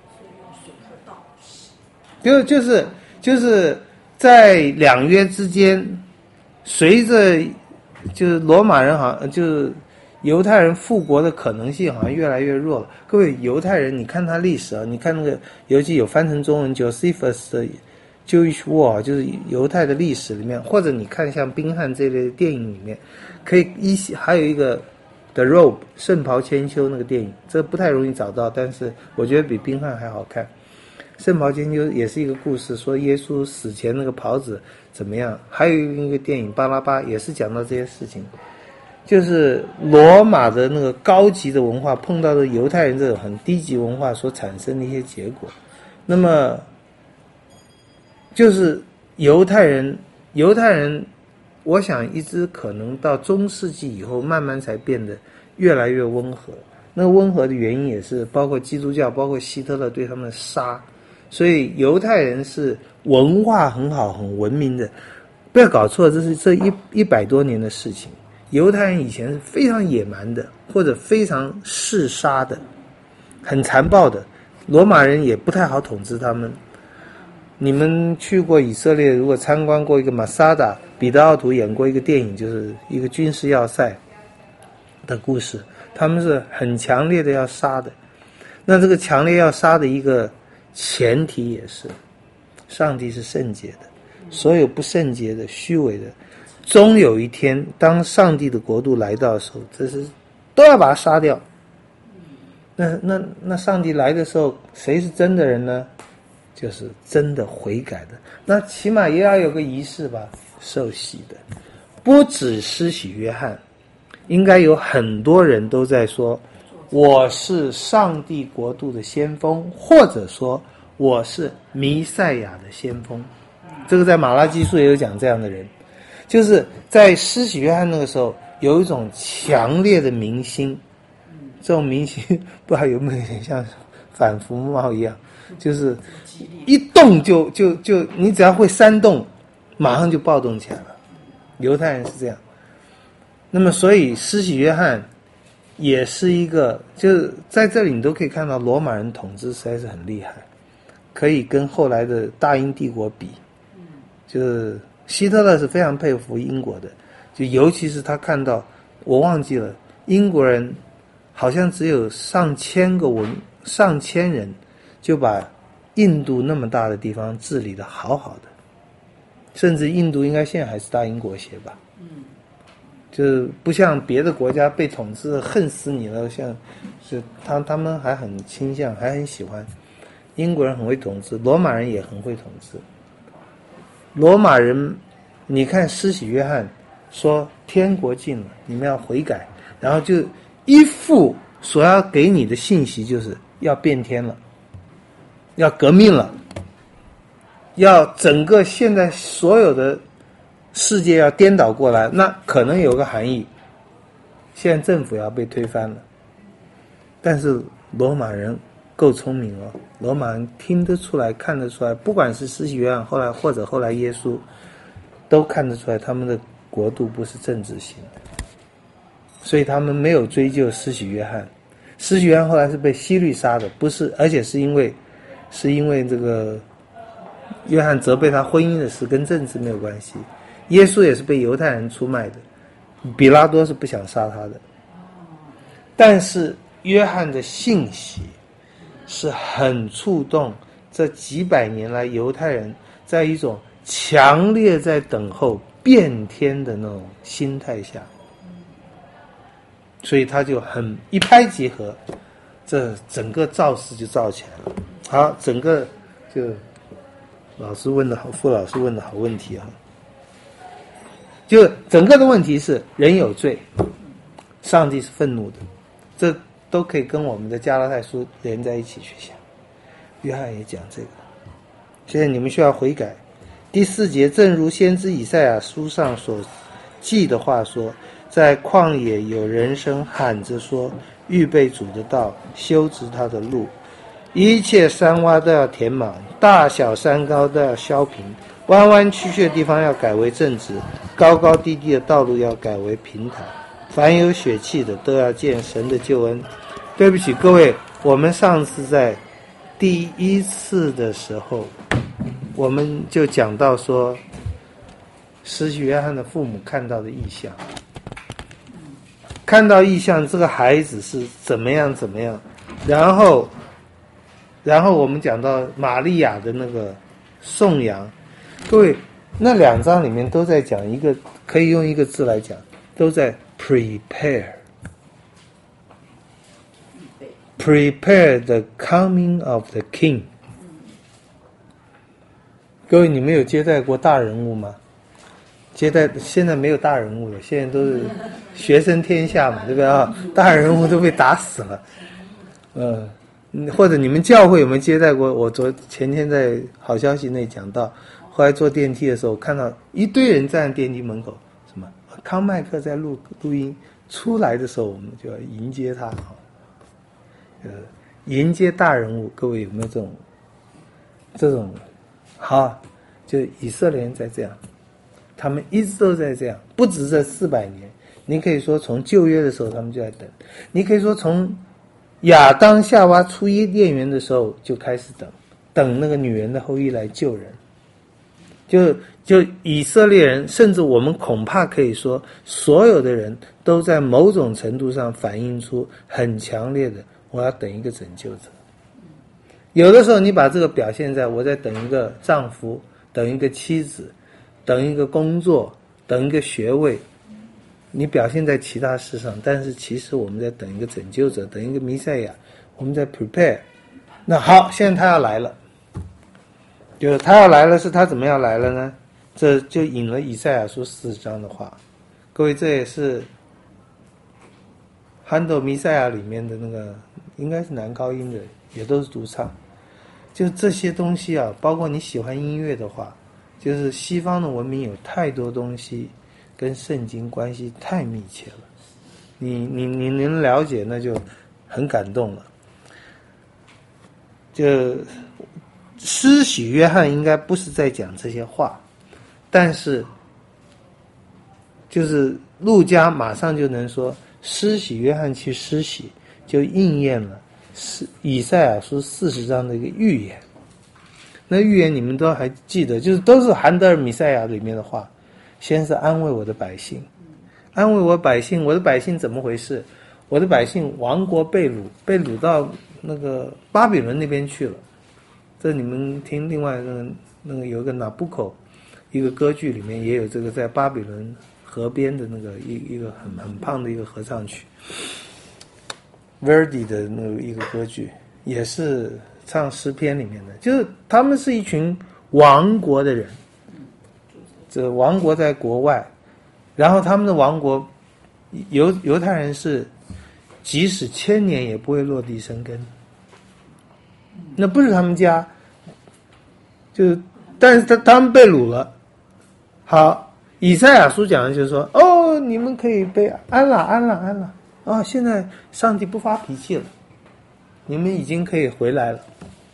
就是在两约之间，随着就是罗马人好像就是犹太人复国的可能性好像越来越弱了。各位犹太人，你看他历史啊，你看那个尤其有翻成中文 Josephus 的 Jewish War， 就是犹太的历史里面，或者你看像宾汉这类的电影里面，可以还有一个 The Robe 圣袍千秋那个电影，这不太容易找到，但是我觉得比宾汉还好看。圣袍千秋也是一个故事，说耶稣死前那个袍子怎么样。还有一个电影巴拉巴也是讲到这些事情，就是罗马的那个高级的文化碰到的犹太人这种很低级文化所产生的一些结果。那么就是犹太人我想一直可能到中世纪以后慢慢才变得越来越温和。那个温和的原因也是包括基督教，包括希特勒对他们的杀。所以犹太人是文化很好很文明的，不要搞错，这是这100多年的事情。犹太人以前是非常野蛮的，或者非常嗜杀的，很残暴的，罗马人也不太好统治他们。你们去过以色列，如果参观过一个马萨达，彼得奥图演过一个电影，就是一个军事要塞的故事，他们是很强烈的要杀的。那这个强烈要杀的一个前提也是上帝是圣洁的，所有不圣洁的虚伪的终有一天当上帝的国度来到的时候，这是都要把它杀掉。那上帝来的时候谁是真的人呢？就是真的悔改的。那起码也要有个仪式吧，受洗的。不只施洗约翰，应该有很多人都在说我是上帝国度的先锋，或者说我是弥赛亚的先锋。这个在马拉基书也有讲这样的人，就是在施洗约翰那个时候有一种强烈的明星，这种明星不知道有没有点像反服贸一样，就是一动就你只要会煽动，马上就暴动起来了。犹太人是这样。那么所以施洗约翰也是一个，就是在这里你都可以看到罗马人统治实在是很厉害，可以跟后来的大英帝国比。就是希特勒是非常佩服英国的，就尤其是他看到，我忘记了，英国人好像只有上千人就把印度那么大的地方治理得好好的， 甚至印度应该现在还是大英国协吧。就是不像别的国家被统治恨死你了，像是他们还很倾向，还很喜欢。英国人很会统治，罗马人也很会统治。罗马人，你看施洗约翰说天国近了，你们要悔改，然后就一副所要给你的信息就是要变天了，要革命了，要整个现在所有的世界要颠倒过来，那可能有个含义，现在政府要被推翻了。但是罗马人够聪明哦，罗马人听得出来看得出来，不管是施洗约翰后来耶稣都看得出来他们的国度不是政治性的，所以他们没有追究施洗约翰。施洗约翰后来是被希律杀的，不是，而且是因为这个约翰责备他婚姻的事，跟政治没有关系。耶稣也是被犹太人出卖的，比拉多是不想杀他的。但是约翰的信息是很触动这几百年来犹太人在一种强烈在等候变天的那种心态下，所以他就很一拍即合，这整个造势就造起来了。好，整个就副老师问的好问题啊。就整个的问题是人有罪，上帝是愤怒的，这都可以跟我们的加拉太书连在一起去想。约翰也讲这个，现在你们需要悔改。第4节，正如先知以赛亚书上所记的话说，在旷野有人声喊着说，预备主的道，修直他的路，一切山洼都要填满，大小山高都要削平，弯弯曲曲的地方要改为正直，高高低低的道路要改为平坦，凡有血气的都要见神的救恩。对不起各位，我们上次在第1次的时候我们就讲到说施洗约翰的父母看到的异象，看到异象这个孩子是怎么样，然后我们讲到玛利亚的那个颂扬。各位，那2章里面都在讲一个，可以用一个字来讲，都在 prepare the coming of the king。 各位，你们有接待过大人物吗？现在没有大人物了，现在都是学生天下嘛，对不对啊？大人物都被打死了。或者你们教会有没有接待过？我前天在好消息内讲到，后来坐电梯的时候看到一堆人站在电梯门口，什么康麦克在录音，出来的时候我们就要迎接他。迎接大人物，各位有没有这种好？就以色列人在这样，他们一直都在这样，不止这400年。你可以说从旧约的时候他们就在等，你可以说从亚当夏娃出伊甸园的时候就开始等那个女人的后裔来救人。就以色列人，甚至我们恐怕可以说所有的人都在某种程度上反映出很强烈的我要等一个拯救者。有的时候你把这个表现在我在等一个丈夫，等一个妻子，等一个工作，等一个学位，你表现在其他事上，但是其实我们在等一个拯救者，等一个弥赛亚，我们在 prepare。 那好，现在他要来了，就是他要来了，是他怎么样来了呢？这就引了以赛亚书40章的话。各位，这也是憨豆弥赛亚里面的那个应该是男高音的，也都是独唱。就这些东西啊，包括你喜欢音乐的话，就是西方的文明有太多东西跟圣经关系太密切了，你能了解，那就很感动了。就施洗约翰应该不是在讲这些话，但是就是路加马上就能说施洗约翰去施洗，就应验了以赛亚书40章的一个预言。那预言你们都还记得，就是都是韩德尔弥赛亚里面的话。先是安慰我的百姓，安慰我百姓，我的百姓怎么回事？我的百姓亡国被掳到那个巴比伦那边去了。这你们听另外那个有一个拿布口， 一个歌剧里面也有这个在巴比伦河边的那个一个很胖的一个合唱曲 ，Verdi 的那个一个歌剧，也是唱诗篇里面的，就是他们是一群亡国的人，这亡国在国外，然后他们的亡国犹太人是即使1000年也不会落地生根，那不是他们家，就是但是他们被掳了。好，以赛亚书讲的就是说，哦，你们可以被安了啊，现在上帝不发脾气了，你们已经可以回来了。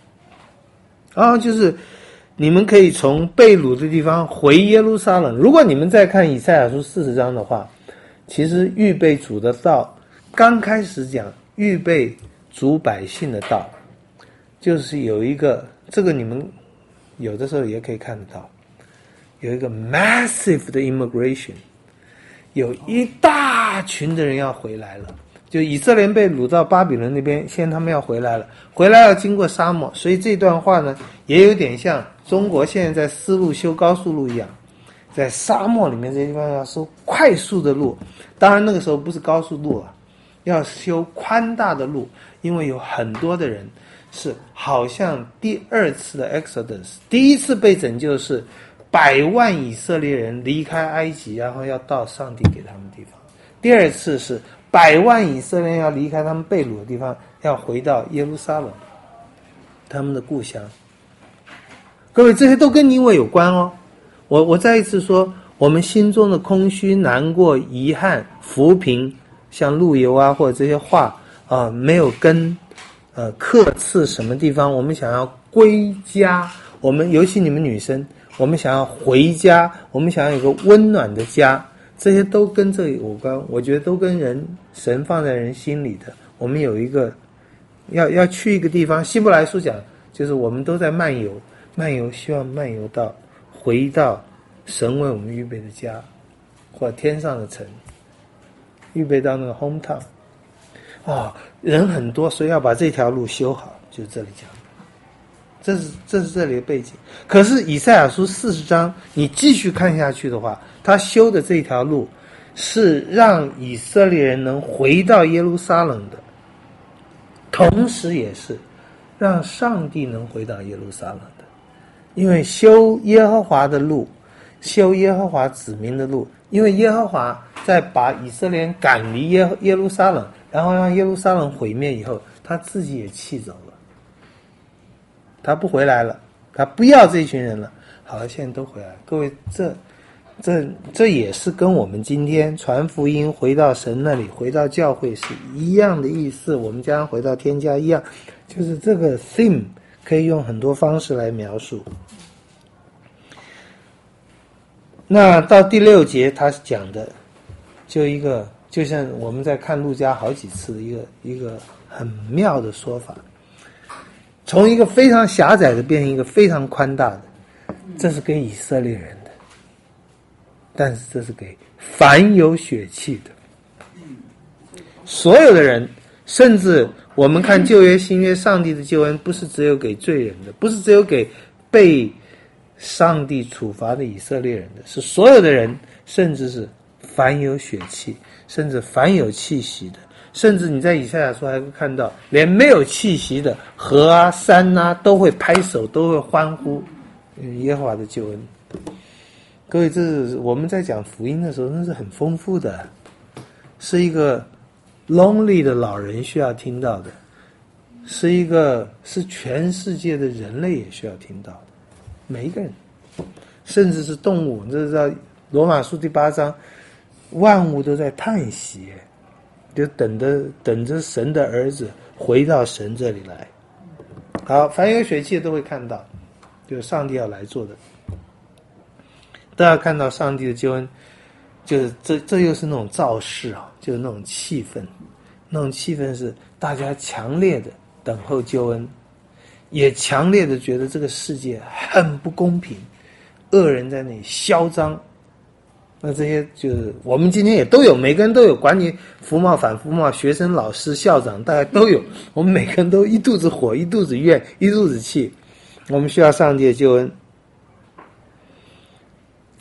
就是你们可以从被掳的地方回耶路撒冷。如果你们再看以赛亚书40章的话，其实预备主的道，刚开始讲预备主百姓的道，就是有一个，这个你们有的时候也可以看得到，有一个 massive 的 immigration， 有一大群的人要回来了。就以色列被掳到巴比伦那边，现在他们要回来了，回来要经过沙漠，所以这段话呢，也有点像中国现在在丝路修高速路一样，在沙漠里面这些地方要修快速的路，当然那个时候不是高速路啊，要修宽大的路，因为有很多的人是好像第二次的 Exodus， 第一次被拯救是100万以色列人离开埃及，然后要到上帝给他们的地方，第二次是100万以色列人要离开他们被掳的地方，要回到耶路撒冷，他们的故乡。各位，这些都跟你我有关哦。我再一次说，我们心中的空虚、难过、遗憾、浮萍，像陆游啊或者这些话没有根，刻刺什么地方，我们想要归家，我们尤其你们女生，我们想要回家，我们想要有个温暖的家，这些都跟这有关。我觉得都跟神放在人心里的。我们有一个要去一个地方，希伯来书讲就是我们都在漫游，希望漫游到回到神为我们预备的家，或天上的城，预备到那个 hometown。人很多，所以要把这条路修好，就是这里讲。这是这里的背景。可是以赛亚书40章你继续看下去的话，他修的这条路是让以色列人能回到耶路撒冷的，同时也是让上帝能回到耶路撒冷的。因为修耶和华的路，修耶和华子民的路，因为耶和华在把以色列人赶离耶路撒冷，然后让耶路撒冷毁灭以后，他自己也气走了，他不回来了，他不要这群人了。好了，现在都回来了。各位，这也是跟我们今天传福音回到神那里，回到教会是一样的意思。我们将回到天家一样，就是这个 theme 可以用很多方式来描述。那到第6节他讲的就像我们在看路加好几次的一个很妙的说法，从一个非常狭窄的变成一个非常宽大的。这是给以色列人的，但是这是给凡有血气的所有的人。甚至我们看旧约新约，上帝的救恩不是只有给罪人的，不是只有给被上帝处罚的以色列人的，是所有的人，甚至是凡有血气，甚至凡有气息的。甚至你在以赛亚书还会看到，连没有气息的河啊山啊都会拍手，都会欢呼耶和华的救恩。各位，这是我们在讲福音的时候，那是很丰富的，是一个 lonely 的老人需要听到的，是全世界的人类也需要听到的，每一个人，甚至是动物。这是在罗马书第8章，万物都在叹息，就等着神的儿子回到神这里来。好，凡有血气的都会看到，就是上帝要来做的，都要看到上帝的救恩。就是这又是那种造势啊，就是那种气氛，那种气氛是大家强烈的等候救恩，也强烈的觉得这个世界很不公平，恶人在那里嚣张。那这些就是我们今天也都有，每个人都有，管你服贸反服贸，学生老师校长大家都有，我们每个人都一肚子火，一肚子怨，一肚子气，我们需要上帝的救恩。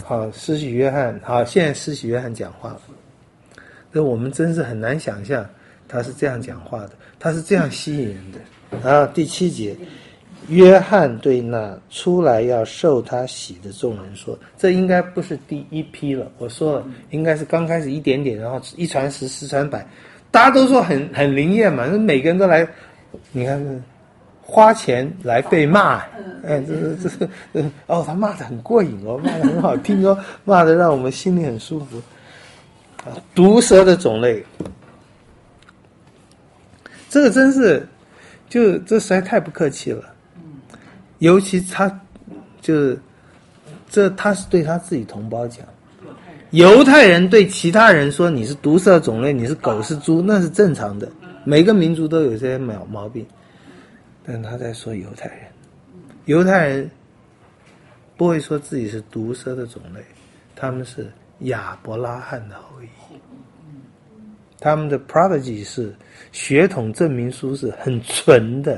好，施洗约翰，好，现在施洗约翰讲话了。这我们真是很难想象他是这样讲话的，他是这样吸引人的。然后第7节，约翰对那出来要受他洗的众人说，这应该不是第一批了，我说了，应该是刚开始一点点，然后1传10，10传100，大家都说很灵验嘛，每个人都来，你看花钱来被骂，他骂得很过瘾哦，骂得很好听哦，骂得让我们心里很舒服。毒蛇的种类，这个真是，这实在太不客气了。尤其他是对他自己同胞讲，犹太人对其他人说你是毒蛇种类，你是狗是猪，那是正常的，每个民族都有这些毛病。但他在说犹太人不会说自己是毒蛇的种类，他们是亚伯拉罕的后裔，他们的 prodigy 是血统证明书是很纯的，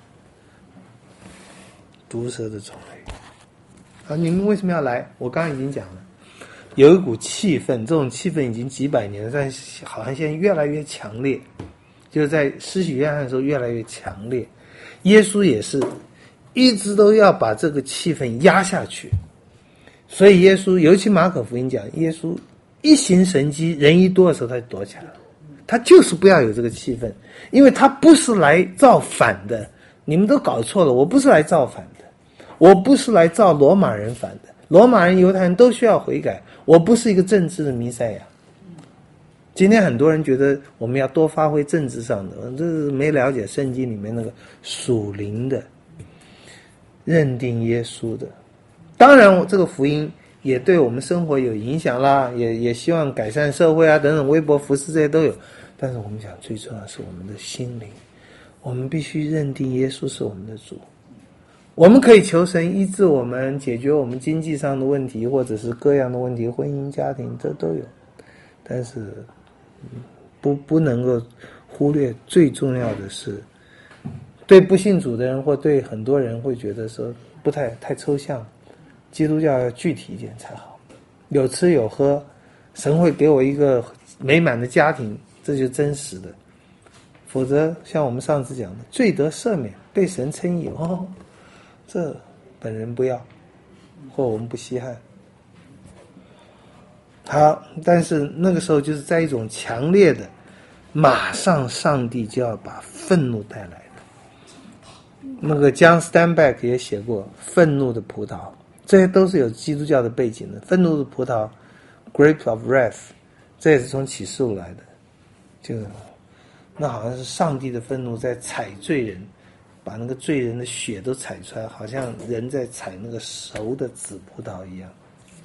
毒蛇的种类。你们为什么要来？我刚刚已经讲了，有一股气氛，这种气氛已经几百年了，但好像现在越来越强烈，就是在施洗约翰的时候越来越强烈。耶稣也是一直都要把这个气氛压下去，所以耶稣，尤其马可福音讲，耶稣一行神迹，人一多的时候他就躲起来了，他就是不要有这个气氛，因为他不是来造反的，你们都搞错了，我不是来造反的，我不是来造罗马人反的，罗马人犹太人都需要悔改，我不是一个政治的弥赛亚。今天很多人觉得我们要多发挥政治上的，这是没了解圣经里面那个属灵的认定耶稣的。当然这个福音也对我们生活有影响啦，也希望改善社会啊等等，微博服饰这些都有。但是我们讲最重要的是我们的心灵，我们必须认定耶稣是我们的主。我们可以求神医治我们，解决我们经济上的问题，或者是各样的问题，婚姻家庭这都有，但是不能够忽略最重要的是，对不信主的人或对很多人会觉得说不太抽象，基督教要具体一点才好，有吃有喝，神会给我一个美满的家庭，这就是真实的。否则像我们上次讲的，罪得赦免，被神称义，这本人不要，或我们不稀罕。好，但是那个时候就是在一种强烈的，马上上帝就要把愤怒带来的。那个John Steinbeck也写过愤怒的葡萄，这些都是有基督教的背景的。愤怒的葡萄 Grape of Wrath， 这也是从启示录来的，那好像是上帝的愤怒在踩罪人，把那个罪人的血都踩出来，好像人在踩那个熟的紫葡萄一样。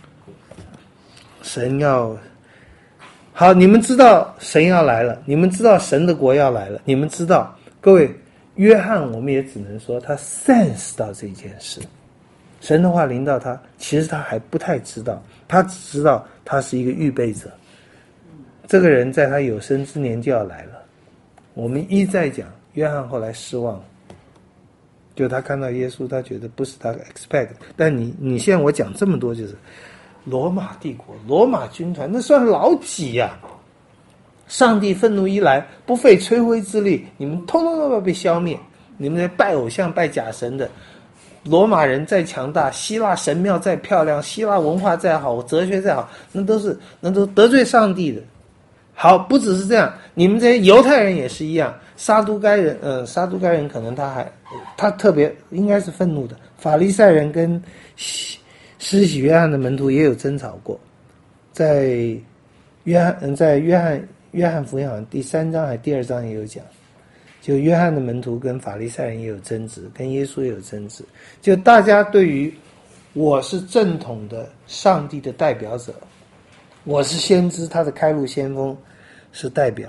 神要好，你们知道神要来了，你们知道神的国要来了，你们知道，各位，约翰我们也只能说他 sense 到这件事，神的话临到他，其实他还不太知道，他只知道他是一个预备者，这个人在他有生之年就要来了。我们一再讲，约翰后来失望，就他看到耶稣，他觉得不是他 expect， 但你现在我讲这么多，就是罗马帝国，罗马军团，那算老几呀？上帝愤怒一来，不费吹灰之力，你们通通都要被消灭。你们在拜偶像、拜假神的，罗马人再强大，希腊神庙再漂亮，希腊文化再好，哲学再好，那都得罪上帝的。好，不只是这样，你们这些犹太人也是一样。撒都该人可能他特别应该是愤怒的。法利赛人跟施洗约翰的门徒也有争吵过，在约翰福音好像第3章还第2章也有讲，就约翰的门徒跟法利赛人也有争执，跟耶稣也有争执，就大家对于我是正统的上帝的代表者，我是先知，他的开路先锋是代表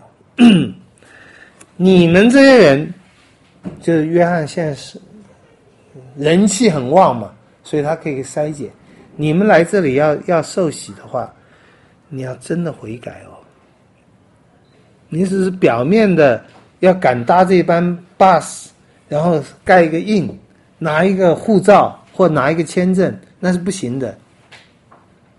你们这些人，就是约翰现在是人气很旺嘛，所以他可以筛检，你们来这里要受洗的话，你要真的悔改哦，你只是表面的要敢搭这班 bus， 然后盖一个印，拿一个护照或拿一个签证，那是不行的。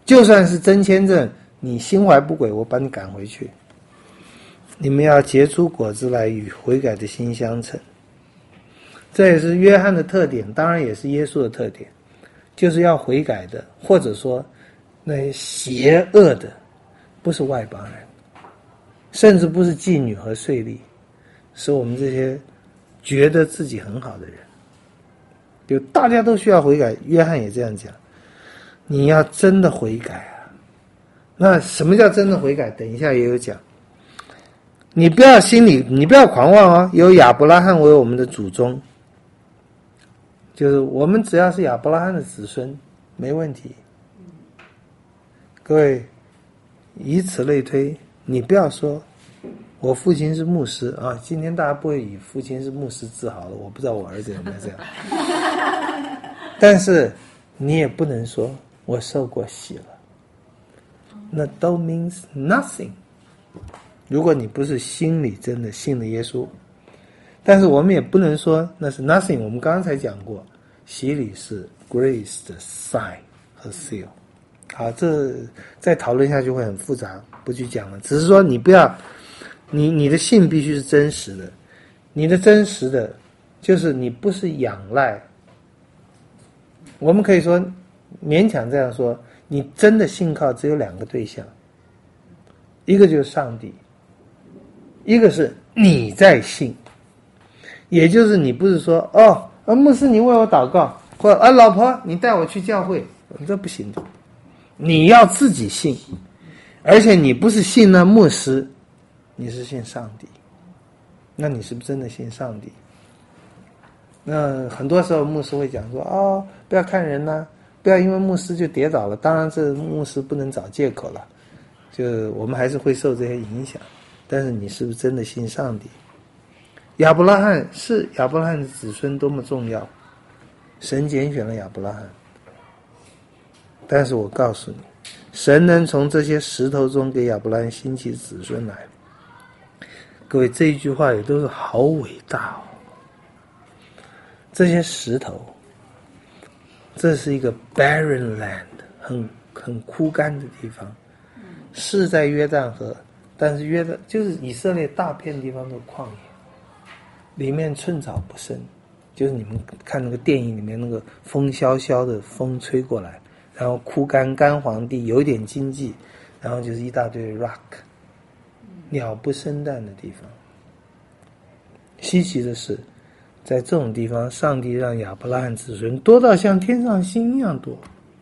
就算是真签证，你心怀不轨，我把你赶回去。你们要结出果子来，与悔改的心相称。这也是约翰的特点，当然也是耶稣的特点，就是要悔改的，或者说那些邪恶的，不是外邦人，甚至不是妓女和税吏，是我们这些觉得自己很好的人。就大家都需要悔改，约翰也这样讲，你要真的悔改啊。那什么叫真的悔改？等一下也有讲。你不要狂妄哦，有亚伯拉罕为我们的祖宗，就是我们只要是亚伯拉罕的子孙没问题。各位以此类推，你不要说我父亲是牧师啊，今天大家不会以父亲是牧师自豪了，我不知道我儿子有没有这样。但是你也不能说我受过洗了，那都 means nothing。如果你不是心里真的信了耶稣，但是我们也不能说那是 nothing。我们刚刚才讲过，洗礼是 grace 的 sign 和 seal。好，这再讨论下去会很复杂，不去讲了。只是说你不要，你的信必须是真实的，你的真实的就是你不是仰赖。我们可以说勉强这样说，你真的信靠只有两个对象，一个就是上帝，一个是你在信。也就是你不是说牧师你为我祷告，或老婆你带我去教会，这不行的。你要自己信，而且你不是信那牧师，你是信上帝。那你是不是真的信上帝？那很多时候牧师会讲说不要看人啊，不要因为牧师就跌倒了。当然这牧师不能找借口了，就我们还是会受这些影响。但是你是不是真的信上帝？亚伯拉罕的子孙多么重要，神拣选了亚伯拉罕。但是我告诉你，神能从这些石头中给亚伯拉罕兴起子孙来。各位，这一句话也都是好伟大哦。这些石头，这是一个 barren land， 很枯干的地方，是在约旦河，但是约旦就是以色列大片地方都是旷野，里面寸草不生，就是你们看那个电影里面那个风萧萧的风吹过来，然后枯干干黄地，有一点荆棘，然后就是一大堆 rock， 鸟不生蛋的地方。稀奇的是，在这种地方，上帝让亚伯拉罕子孙多到像天上星一样多。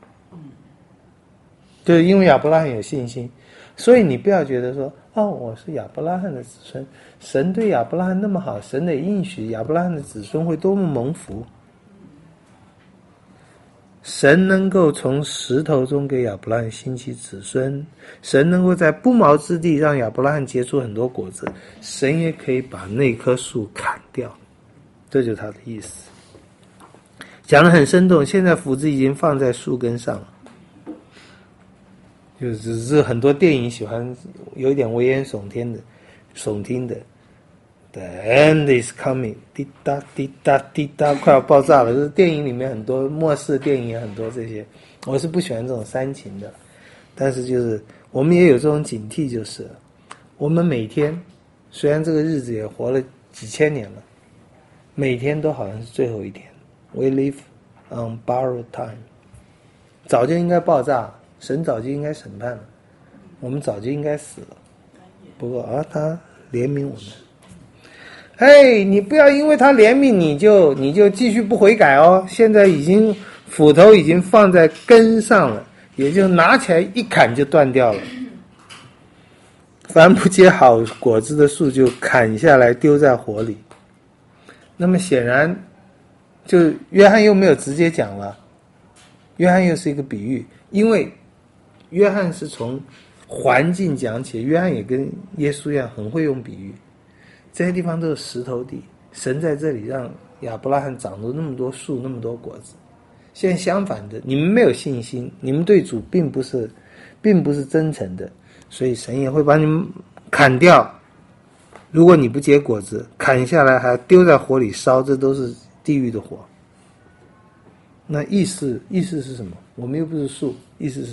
对，因为亚伯拉罕有信心，所以你不要觉得说我是亚伯拉罕的子孙，神对亚伯拉罕那么好，神得应许亚伯拉罕的子孙会多么蒙福。神能够从石头中给亚伯拉罕兴起子孙，神能够在不毛之地让亚伯拉罕结出很多果子，神也可以把那棵树砍掉，这就是他的意思。讲得很生动，现在斧子已经放在树根上了。就是很多电影喜欢有一点危言耸听的 The end is coming， 滴答滴答滴答，快要爆炸了。就是电影里面很多末世电影也很多这些，我是不喜欢这种煽情的，但是就是我们也有这种警惕，就是我们每天虽然这个日子也活了几千年了，每天都好像是最后一天。 We live on borrowed time， 早就应该爆炸，神早就应该审判了，我们早就应该死了。不过他怜悯我们。你不要因为他怜悯你就继续不悔改哦。现在斧头已经放在根上了，也就拿起来一砍就断掉了。凡不结好果子的树就砍下来丢在火里。那么显然就约翰又没有直接讲了，约翰又是一个比喻，因为约翰是从环境讲起，约翰也跟耶稣一样很会用比喻。这些地方都是石头地，神在这里让亚伯拉罕长出那么多树，那么多果子。现在相反的，你们没有信心，你们对主并不是真诚的，所以神也会把你们砍掉。如果你不结果子，砍下来还要丢在火里烧，这都是地狱的火。那意思是什么？我们又不是树，意思是什么？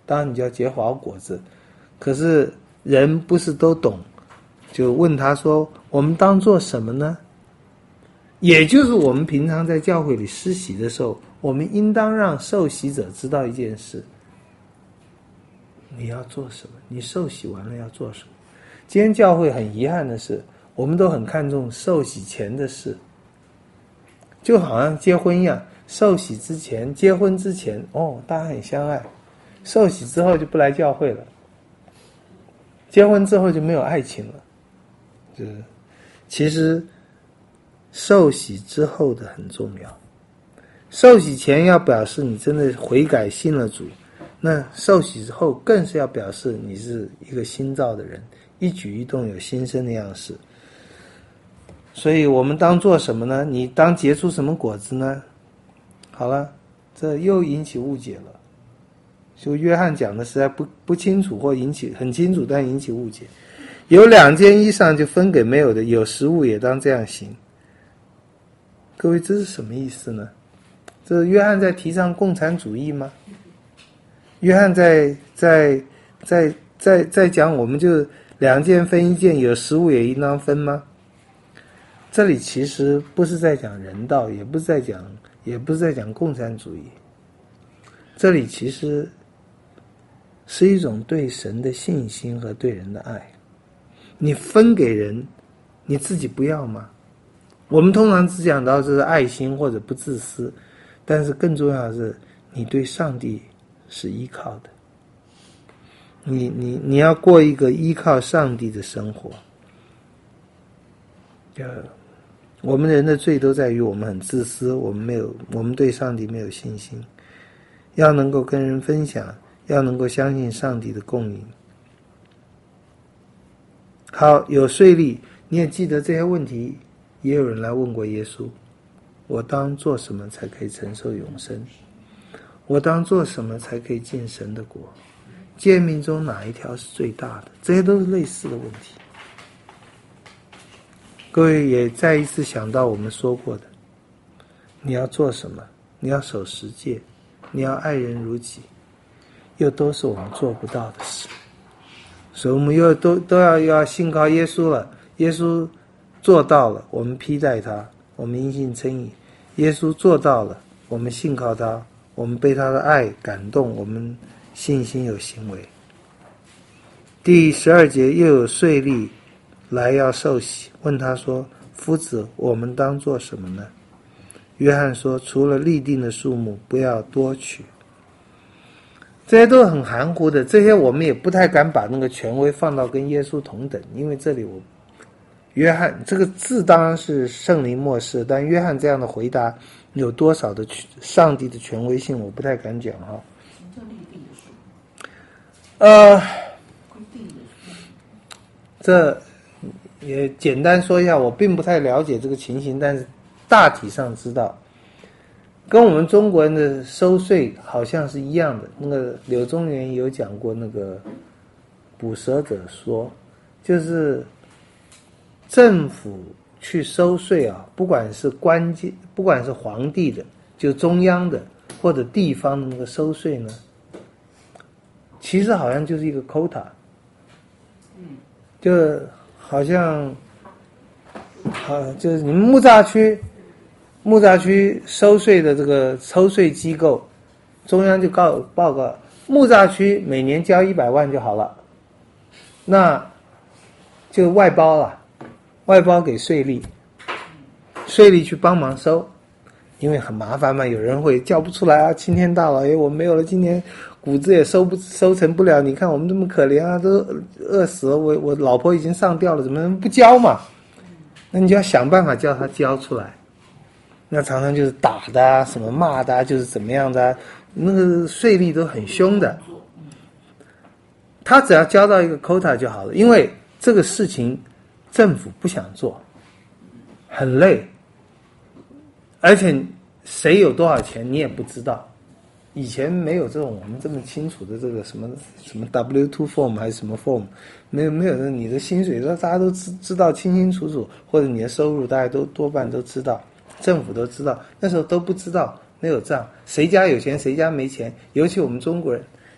当然你就要结好果子。可是人不是都懂，就问他说，我们当做什么呢？也就是我们平常在教会里施洗的时候，我们应当让受洗者知道一件事，你要做什么，你受洗完了要做什么。今天教会很遗憾的是，我们都很看重受洗前的事，就好像结婚一样，受洗之前结婚之前大家很相爱，受洗之后就不来教会了，结婚之后就没有爱情了。就是其实受洗之后的很重要，受洗前要表示你真的悔改信了主，那受洗之后更是要表示你是一个新造的人，一举一动有新生的样式。所以我们当做什么呢？你当结出什么果子呢？好了，这又引起误解了。就约翰讲的实在不清楚，或引起很清楚但引起误解。有2件衣裳就分给没有的，有食物也当这样行。各位，这是什么意思呢？这约翰在提倡共产主义吗？约翰在讲我们就2件分1件，有食物也应当分吗？这里其实不是在讲人道，也不是在讲共产主义，这里其实是一种对神的信心和对人的爱。你分给人，你自己不要吗？我们通常只讲到这是爱心或者不自私，但是更重要的是你对上帝是依靠的，你要过一个依靠上帝的生活。我们人的罪都在于我们很自私，我们对上帝没有信心。要能够跟人分享，要能够相信上帝的供应。好，有税吏，你也记得这些问题，也有人来问过耶稣，我当做什么才可以承受永生？我当做什么才可以进神的国？诫命中哪一条是最大的？这些都是类似的问题。各位也再一次想到我们说过的，你要做什么？你要守10诫，你要爱人如己，又都是我们做不到的事。所以我们又都要信靠耶稣了，耶稣做到了，我们披戴他，我们因信称义。耶稣做到了，我们信靠他，我们被他的爱感动，我们信心有行为。第12节，又有税吏来要受洗，问他说，夫子，我们当做什么呢？约翰说，除了立定的数目，不要多取。这些都很含糊的，这些我们也不太敢把那个权威放到跟耶稣同等，因为这里约翰这个字当然是圣灵默示，但约翰这样的回答有多少的上帝的权威性，我不太敢讲哈。 什么叫立定的数？规定的数。 这也简单说一下，我并不太了解这个情形，但是大体上知道。跟我们中国人的收税好像是一样的。那个柳宗元有讲过那个捕蛇者说，就是政府去收税啊，不管是皇帝的，就中央的或者地方的那个收税呢，其实好像就是一个 quota，就好像就是你们木栅区收税的这个抽税机构，中央就报告木栅区每年交100万就好了，那就外包了，外包给税吏去帮忙收，因为很麻烦嘛，有人会叫不出来啊，青天大老爷，我没有了，今年谷子也收成不了，你看我们这么可怜啊，都饿死了，我老婆已经上吊了，怎么能不交嘛？那你就要想办法叫他交出来。那常常就是打的啊，什么骂的啊，就是怎么样的啊，那个税吏都很凶的。他只要交到一个 quota 就好了，因为这个事情政府不想做，很累，而且谁有多少钱你也不知道。以前没有这种我们这么清楚的这个什么 W2 form 还是什么 form， 没有的，你的薪水大家都知道清清楚楚，或者你的收入大家都多半都知道。政府都知道，那时候都不知道，没有账，谁家有钱谁家没钱。尤其我们中国人，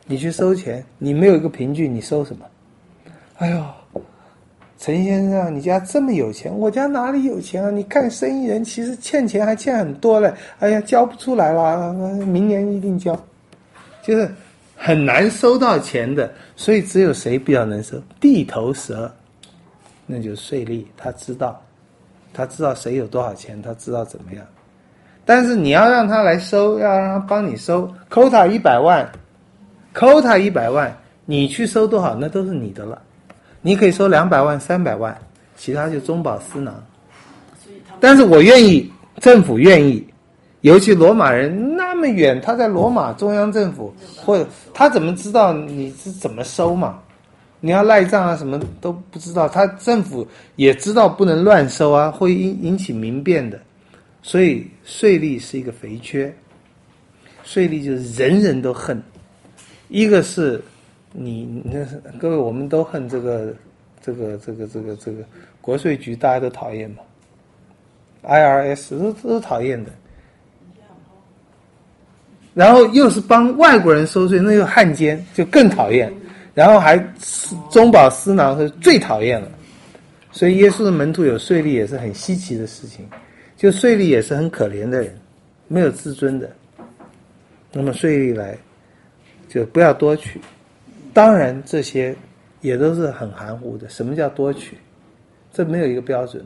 你去收钱，你没有一个凭据，你收什么？哎呦，陈先生，你家这么有钱，我家哪里有钱啊？你看生意人其实欠钱还欠很多嘞，哎呀，交不出来了，明年一定交，就是很难收到钱的，所以只有谁比较能收？地头蛇，那就是税吏，他知道谁有多少钱，他知道怎么样。但是你要让他来收，要让他帮你收 ，quota 100万，quota 100万，你去收多少，那都是你的了。你可以收200万、300万，其他就中饱私囊。但是我愿意，政府愿意，尤其罗马人那么远，他在罗马中央政府，或者他怎么知道你是怎么收嘛？你要赖账啊，什么都不知道。他政府也知道不能乱收啊，会引起民变的。所以税吏是一个肥缺，税吏就是人人都恨。一个是各位我们都恨这个国税局，大家都讨厌嘛 ，IRS 都讨厌的。然后又是帮外国人收税，那又汉奸，就更讨厌。然后还中饱私囊，是最讨厌了。所以耶稣的门徒有税吏也是很稀奇的事情。就税吏也是很可怜的人，没有自尊的。那么税吏来，就不要多取。当然这些也都是很含糊的。什么叫多取？这没有一个标准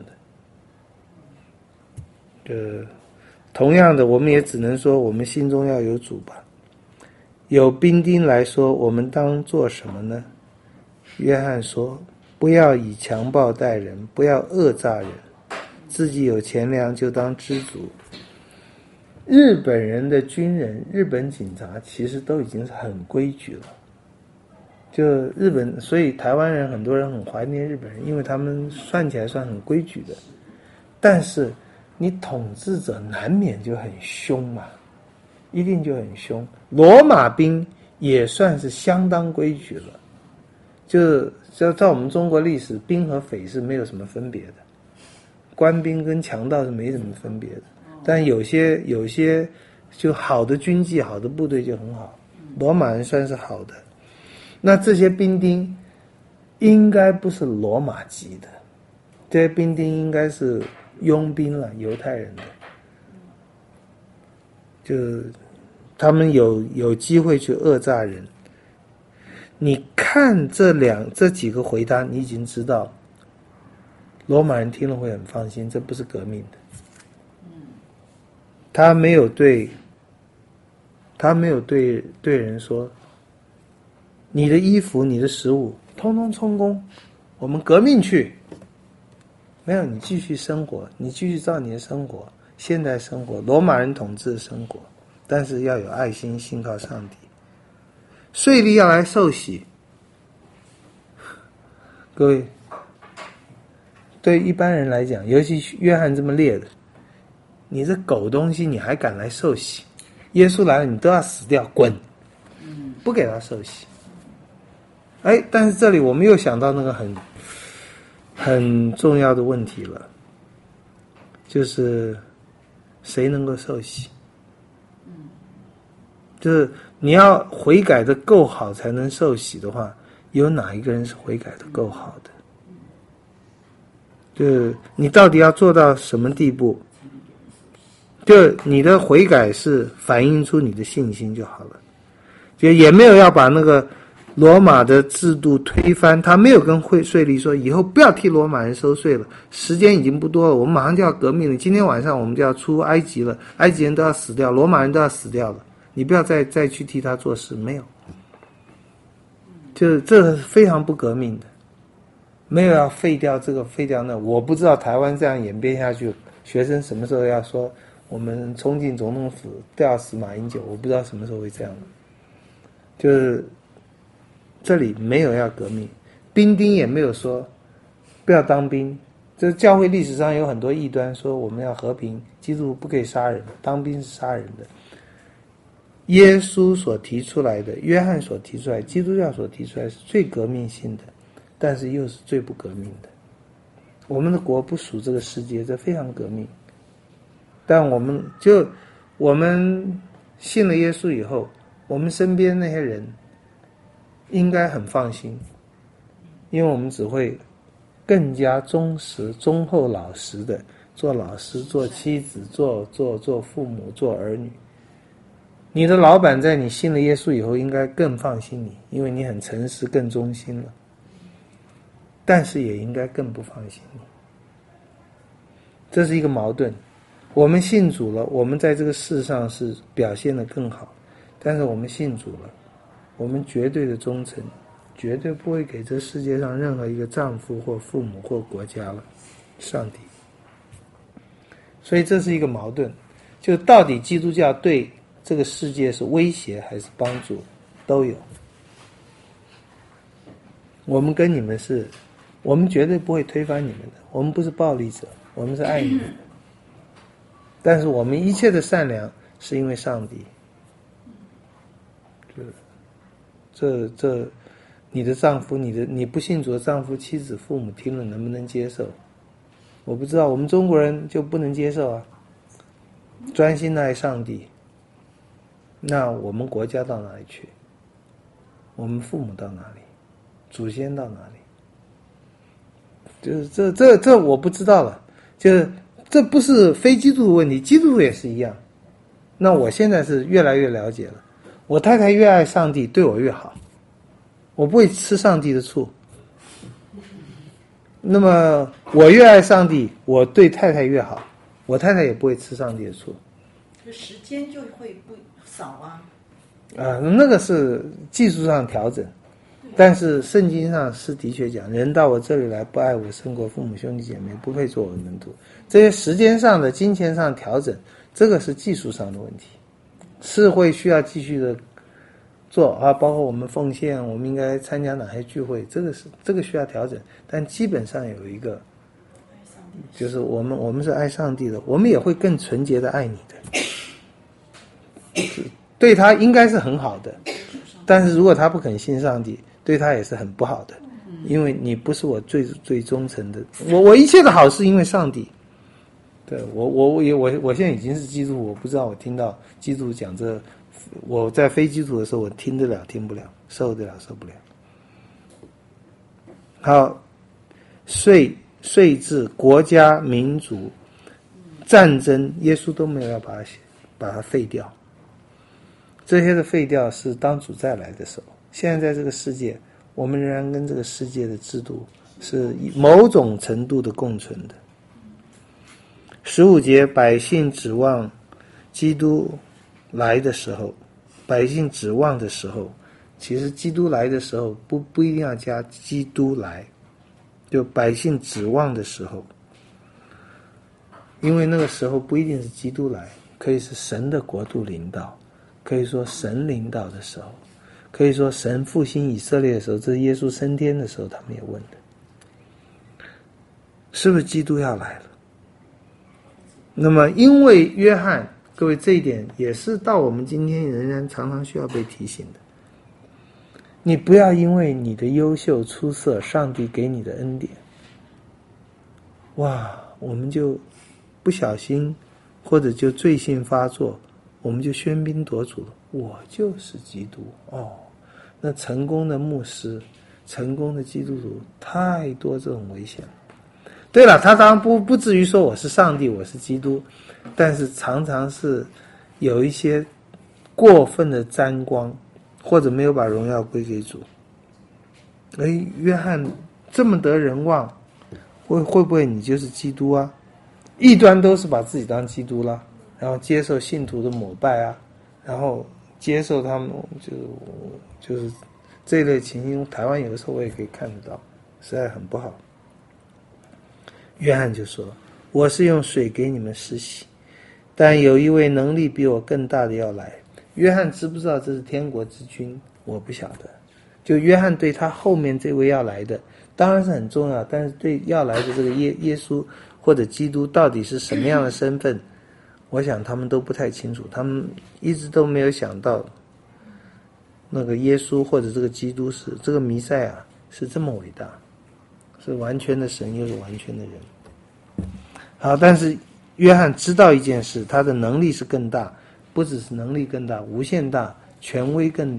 的。同样的，我们也只能说我们心中要有主吧。有兵丁来说，我们当做什么呢？约翰说，不要以强暴待人，不要讹诈人，自己有钱粮就当知足。日本人的军人、日本警察其实都已经是很规矩了。就日本，所以台湾人很多人很怀念日本人，因为他们算起来算很规矩的。但是你统治者难免就很凶嘛，一定就很凶。罗马兵也算是相当规矩了，就在我们中国历史，兵和匪是没有什么分别的，官兵跟强盗是没什么分别的。但有些就好的军纪、好的部队就很好，罗马人算是好的。那这些兵丁应该不是罗马籍的，这些兵丁应该是佣兵了，犹太人的。就他们有机会去讹诈人。你看这几个回答，你已经知道罗马人听了会很放心，这不是革命的。他没有对人说，你的衣服、你的食物通通充公，我们革命去。没有，你继续生活，你继续照你的生活，现代生活，罗马人统治的生活，但是要有爱心，信靠上帝。税吏要来受洗，各位，对一般人来讲，尤其约翰这么烈的，你这狗东西你还敢来受洗？耶稣来了你都要死掉，滚！不给他受洗。但是这里我们又想到那个很重要的问题了，就是谁能够受洗？就是你要悔改的够好才能受洗的话，有哪一个人是悔改的够好的？就是你到底要做到什么地步？就你的悔改是反映出你的信心就好了，就也没有要把那个罗马的制度推翻，他没有跟税吏说以后不要替罗马人收税了，时间已经不多了，我们马上就要革命了，今天晚上我们就要出埃及了，埃及人都要死掉，罗马人都要死掉了，你不要再去替他做事，没有，就是这是非常不革命的，没有要废掉这个废掉那。我不知道台湾这样演变下去，学生什么时候要说我们冲进总统府吊死马英九，我不知道什么时候会这样的。就是这里没有要革命，兵丁也没有说不要当兵。这教会历史上有很多异端说我们要和平，基督不可以杀人，当兵是杀人的。耶稣所提出来的，约翰所提出来，基督教所提出来是最革命性的，但是又是最不革命的。我们的国不属这个世界，这非常革命。但我们信了耶稣以后，我们身边那些人应该很放心，因为我们只会更加忠实、忠厚、老实的做老师、做妻子、做父母、做儿女。你的老板在你信了耶稣以后，应该更放心你，因为你很诚实、更忠心了。但是也应该更不放心你，这是一个矛盾。我们信主了，我们在这个世上是表现得更好，但是我们信主了，我们绝对的忠诚，绝对不会给这世界上任何一个丈夫或父母或国家了，上帝。所以这是一个矛盾，就到底基督教对这个世界是威胁还是帮助，都有。我们跟你们是，我们绝对不会推翻你们的，我们不是暴力者，我们是爱你们的。但是我们一切的善良是因为上帝。你的丈夫，你不信主的丈夫、妻子、父母听了能不能接受？我不知道，我们中国人就不能接受啊。专心的爱上帝，那我们国家到哪里去？我们父母到哪里？祖先到哪里？就是这我不知道了。就是这不是非基督徒问题，基督徒也是一样。那我现在是越来越了解了，我太太越爱上帝，对我越好，我不会吃上帝的醋。那么我越爱上帝，我对太太越好，我太太也不会吃上帝的醋。 这时间就会不少啊。 那个是技术上调整，但是圣经上是的确讲，人到我这里来不爱我胜过父母兄弟姐妹，不配做我的门徒。这些时间上的、金钱上调整，这个是技术上的问题，是会需要继续的做啊，包括我们奉献，我们应该参加哪些聚会，这个需要调整。但基本上有一个，就是我们是爱上帝的，我们也会更纯洁的爱你的，对他应该是很好的。但是如果他不肯信上帝，对他也是很不好的，因为你不是我最忠诚的。我一切的好是因为上帝。对，我现在已经是基督徒，我不知道我听到基督徒讲这，我在非基督徒的时候，我听得了听不了，受得了受不了。好，税制、国家、民族、战争，耶稣都没有要把它废掉。这些的废掉是当主再来的时候。现在在这个世界，我们仍然跟这个世界的制度是某种程度的共存的。15节，百姓指望基督来的时候，百姓指望的时候，其实基督来的时候不一定要加基督来，就百姓指望的时候，因为那个时候不一定是基督来，可以是神的国度领导，可以说神领导的时候，可以说神复兴以色列的时候，这是耶稣升天的时候他们也问的，是不是基督要来了？那么因为约翰，各位，这一点也是到我们今天仍然常常需要被提醒的。你不要因为你的优秀出色，上帝给你的恩典，哇，我们就不小心或者就罪性发作，我们就喧宾夺主了。我就是基督哦，那成功的牧师、成功的基督徒太多这种危险了。对了，他当然不至于说我是上帝，我是基督，但是常常是有一些过分的沾光，或者没有把荣耀归给主。约翰这么得人望，会不会你就是基督啊？异端都是把自己当基督了，然后接受信徒的膜拜啊，然后接受他们就是这一类情形，台湾有的时候我也可以看得到，实在很不好。约翰就说，我是用水给你们施洗，但有一位能力比我更大的要来。约翰知不知道这是天国之君？我不晓得。就约翰对他后面这位要来的当然是很重要，但是对要来的这个耶稣或者基督到底是什么样的身份，我想他们都不太清楚，他们一直都没有想到那个耶稣或者这个基督是这个弥赛亚是这么伟大，是完全的神又是完全的人。好，但是约翰知道一件事，他的能力是更大，不只是能力更大，无限大，权威更大，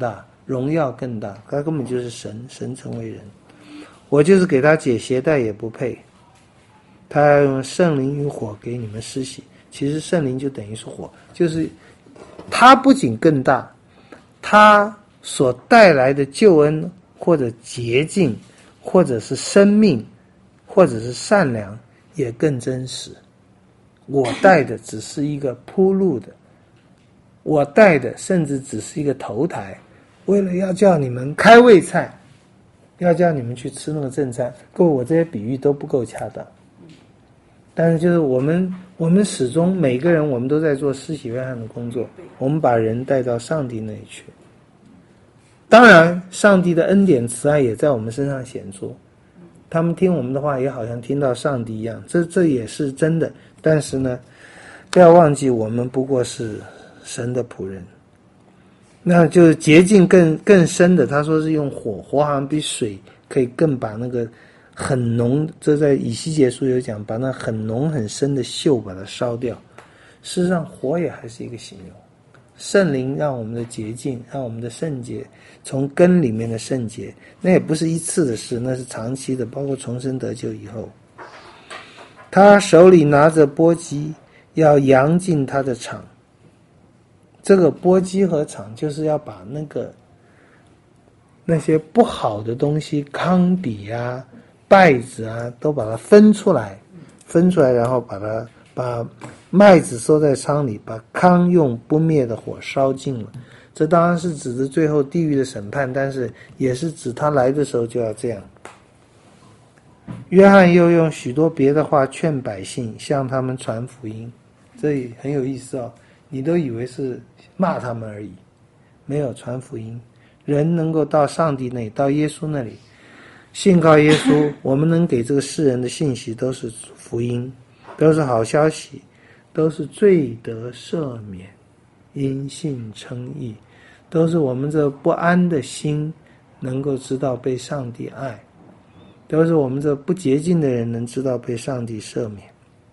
荣耀更大，他根本就是神，神成为人。我就是给他解鞋带也不配，他要用圣灵与火给你们施洗。其实圣灵就等于是火，就是他不仅更大，他所带来的救恩或者洁净或者是生命或者是善良也更真实。我带的只是一个铺路的，我带的甚至只是一个头台，为了要叫你们开胃菜，要叫你们去吃那个正餐。各位，我这些比喻都不够恰当，但是就是我们始终每个人我们都在做施洗约翰的工作，我们把人带到上帝那里去。当然上帝的恩典慈爱也在我们身上显著，他们听我们的话也好像听到上帝一样，这也是真的。但是呢，不要忘记我们不过是神的仆人。那就是洁净更深的，他说是用火好像比水可以更把那个很浓，这在以西结书有讲，把那很浓很深的锈把它烧掉。事实上火也还是一个形容，圣灵让我们的洁净，让我们的圣洁，从根里面的圣洁，那也不是一次的事，那是长期的，包括重生得救以后。他手里拿着簸箕，要扬进他的场。这个簸箕和场就是要把那些不好的东西，糠秕啊、稗子啊，都把它分出来，然后把麦子收在仓里，把糠用不灭的火烧尽了。这当然是指的最后地狱的审判，但是也是指他来的时候就要这样。约翰又用许多别的话劝百姓，向他们传福音。这也很有意思哦，你都以为是骂他们而已，没有传福音。人能够到上帝那里，到耶稣那里，信靠耶稣，我们能给这个世人的信息都是福音，都是好消息，都是罪得赦免，因信称义，都是我们这不安的心能够知道被上帝爱，都是我们这不洁净的人能知道被上帝赦免。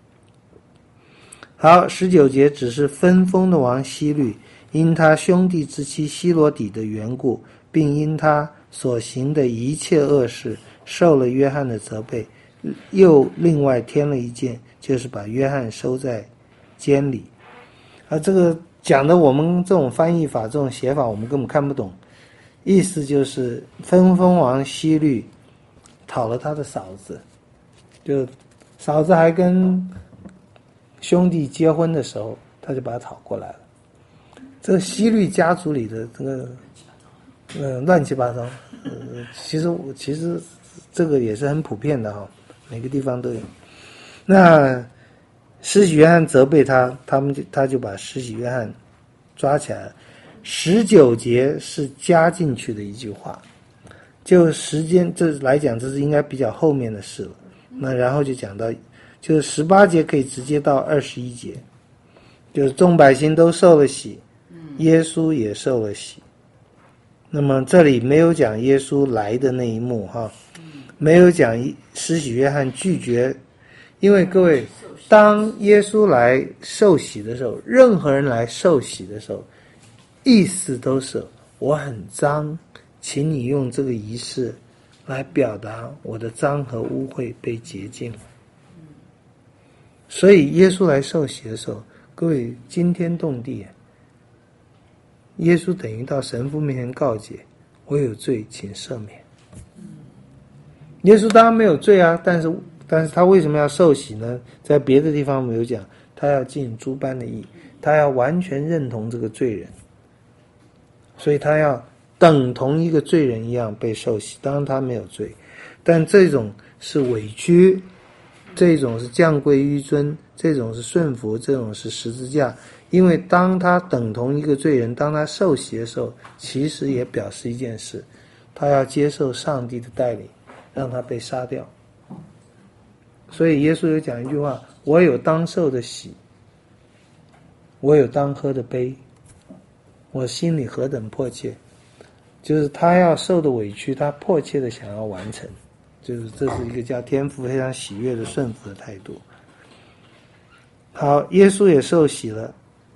好，19节，只是分封的王希律，因他兄弟之妻希罗底的缘故，并因他所行的一切恶事，受了约翰的责备，又另外添了一件，就是把约翰收在监里。这个讲的我们这种翻译法，这种写法我们根本看不懂，意思就是分封王希律讨了他的嫂子，就嫂子还跟兄弟结婚的时候，他就把他讨过来了。这个希律家族里的这个乱七八糟，其实这个也是很普遍的哈，每个地方都有。那施洗约翰责备他，他就把施洗约翰抓起来了。19节是加进去的一句话，就时间这来讲，这是应该比较后面的事了。那然后就讲到，就是18节可以直接到21节，就是众百姓都受了洗，耶稣也受了洗。那么这里没有讲耶稣来的那一幕哈，没有讲施洗约翰拒绝，因为各位，当耶稣来受洗的时候，任何人来受洗的时候，意思都是我很脏，请你用这个仪式来表达我的脏和污秽被洁净了。所以耶稣来受洗的时候，各位惊天动地，耶稣等于到神父面前告解，我有罪请赦免。耶稣当然没有罪啊，但是他为什么要受洗呢？在别的地方没有讲，他要尽诸般的义，他要完全认同这个罪人，所以他要等同一个罪人一样被受洗。当然他没有罪，但这种是委屈，这种是降贵于尊，这种是顺服，这种是十字架。因为当他等同一个罪人，当他受洗的时候，其实也表示一件事，他要接受上帝的带领，让他被杀掉。所以耶稣有讲一句话，我有当受的喜，我有当喝的悲，我心里何等迫切。就是他要受的委屈，他迫切的想要完成，就是这是一个叫天父非常喜悦的顺服的态度。好，耶稣也受洗了，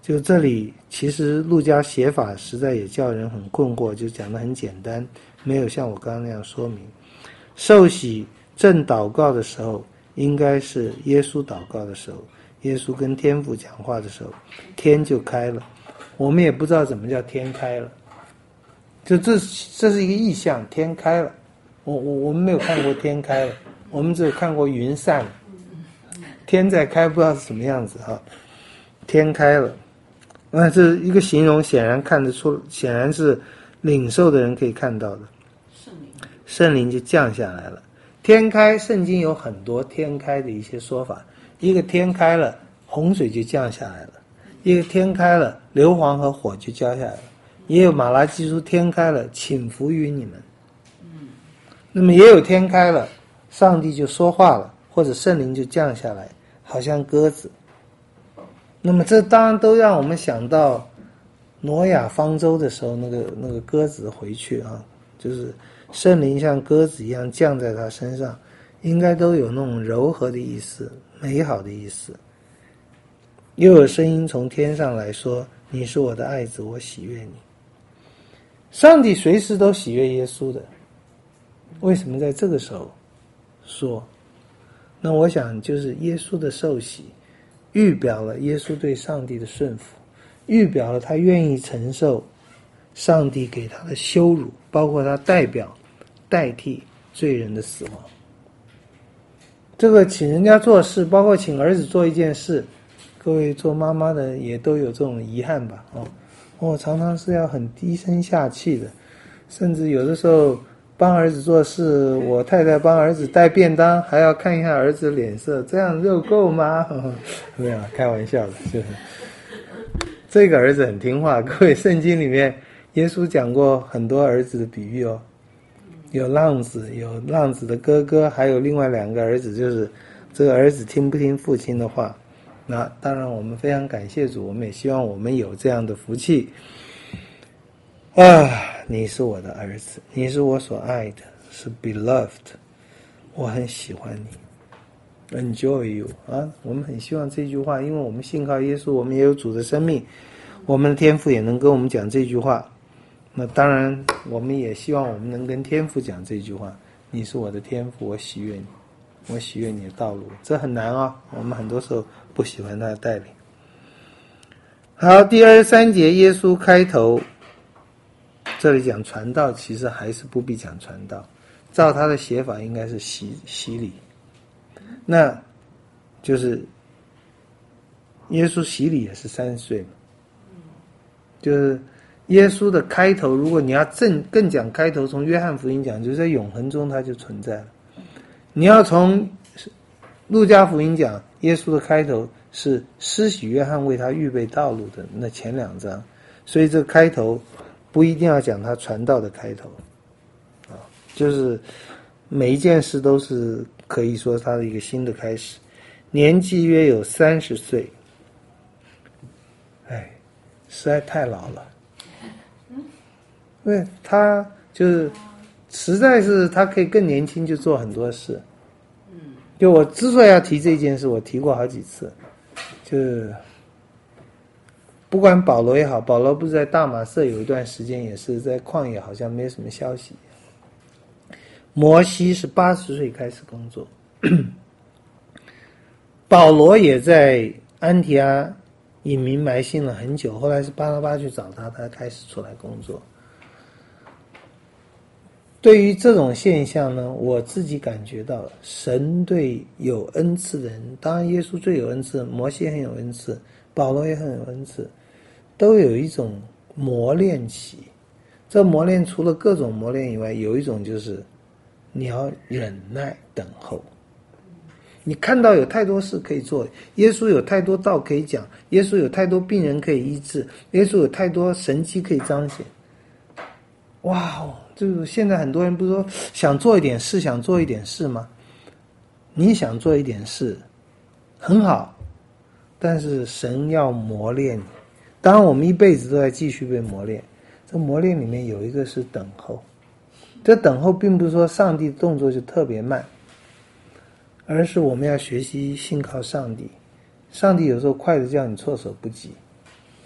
就这里其实路加写法实在也叫人很困惑，就讲得很简单，没有像我刚刚那样说明。受洗正祷告的时候，应该是耶稣祷告的时候，耶稣跟天父讲话的时候，天就开了。我们也不知道怎么叫天开了，就这是一个意象，天开了。我们没有看过天开了，我们只有看过云散了，天在开不知道是什么样子哈。天开了，这一个形容显然看得出，显然是领受的人可以看到的。圣灵就降下来了。天开，圣经有很多天开的一些说法，一个天开了，洪水就降下来了；一个天开了，硫磺和火就降下来了；也有马拉基书天开了，请服于你们。那么也有天开了，上帝就说话了，或者圣灵就降下来，好像鸽子。那么这当然都让我们想到挪亚方舟的时候那个鸽子回去啊，就是圣灵像鸽子一样降在他身上，应该都有那种柔和的意思，美好的意思。又有声音从天上来说，你是我的爱子，我喜悦你。上帝随时都喜悦耶稣的，为什么在这个时候说？那我想就是耶稣的受洗预表了耶稣对上帝的顺服，预表了他愿意承受上帝给他的羞辱，包括他代替罪人的死亡。这个请人家做事，包括请儿子做一件事，各位做妈妈的也都有这种遗憾吧？常常是要很低声下气的，甚至有的时候帮儿子做事，我太太帮儿子带便当，还要看一下儿子的脸色，这样肉够吗？没有，开玩笑的，就是这个儿子很听话。各位，圣经里面耶稣讲过很多儿子的比喻哦，有浪子的哥哥，还有另外2个儿子，就是这个儿子听不听父亲的话。那当然我们非常感谢主，我们也希望我们有这样的福气你是我的儿子，你是我所爱的，是 beloved， 我很喜欢你， enjoy you 我们很希望这句话，因为我们信靠耶稣，我们也有主的生命，我们的天父也能跟我们讲这句话。那当然我们也希望我们能跟天父讲这句话，你是我的天父，我喜悦你，我喜悦你的道路。这很难我们很多时候不喜欢他的带领。好，第23节耶稣开头，这里讲传道，其实还是不必讲传道，照他的写法应该是洗礼。那就是耶稣洗礼也是30岁嘛，就是耶稣的开头，如果你要更讲开头，从约翰福音讲，就是在永恒中他就存在了。你要从路加福音讲，耶稣的开头是施洗约翰为他预备道路的那前2章，所以这个开头不一定要讲他传道的开头就是每一件事都是可以说他的一个新的开始。年纪约有30岁，实在太老了。因为他就是实在是他可以更年轻就做很多事。就我之所以要提这件事，我提过好几次，就是不管保罗也好，保罗不是在大马色有一段时间也是在旷野，好像没什么消息。摩西是80岁开始工作，保罗也在安提阿隐名埋信了很久，后来是巴拿巴去找他，他开始出来工作。对于这种现象呢，我自己感觉到神对有恩赐的人，当然耶稣最有恩赐，摩西很有恩赐，保罗也很有恩赐，都有一种磨练期。这磨练除了各种磨练以外，有一种就是你要忍耐等候。你看到有太多事可以做，耶稣有太多道可以讲，耶稣有太多病人可以医治，耶稣有太多神迹可以彰显。就是现在很多人不是说想做一点事吗？你想做一点事很好，但是神要磨练你。当然我们一辈子都在继续被磨练，这磨练里面有一个是等候。这等候并不是说上帝的动作就特别慢，而是我们要学习信靠上帝。上帝有时候快得叫你措手不及，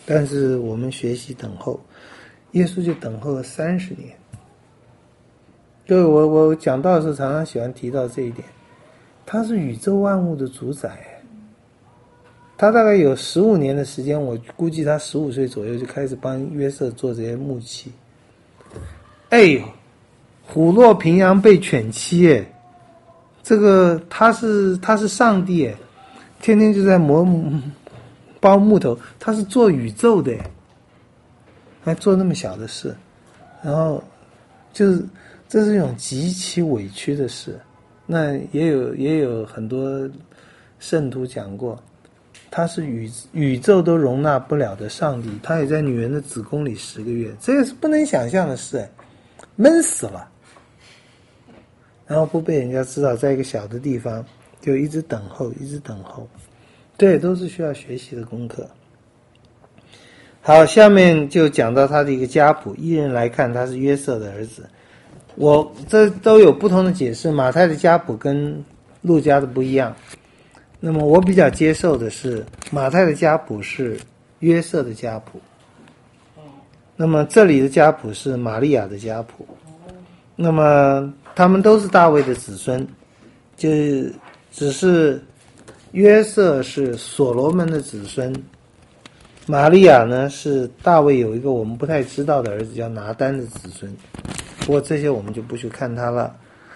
但是我们学习等候，耶稣就等候了30年。对，我讲道的时候常常喜欢提到这一点，他是宇宙万物的主宰，他大概有15年的时间，我估计他15岁左右就开始帮约瑟做这些木器。哎呦，虎落平阳被犬欺，哎，这个他是上帝，哎，天天就在包木头，他是做宇宙的，哎，还做那么小的事，然后就是这是一种极其委屈的事。那也有很多圣徒讲过，他是宇宙都容纳不了的上帝，他也在女人的子宫里10个月，这个是不能想象的事，闷死了。然后不被人家知道，在一个小的地方就一直等候，一直等候，这都是需要学习的功课。好，下面就讲到他的一个家谱，一人来看他是约瑟的儿子。我这都有不同的解释，马太的家谱跟路加的不一样。那么我比较接受的是马太的家谱是约瑟的家谱，那么这里的家谱是玛利亚的家谱。那么他们都是大卫的子孙，就只是约瑟是所罗门的子孙，玛利亚呢是大卫有一个我们不太知道的儿子叫拿单的子孙。不过这些我们就不去看他了。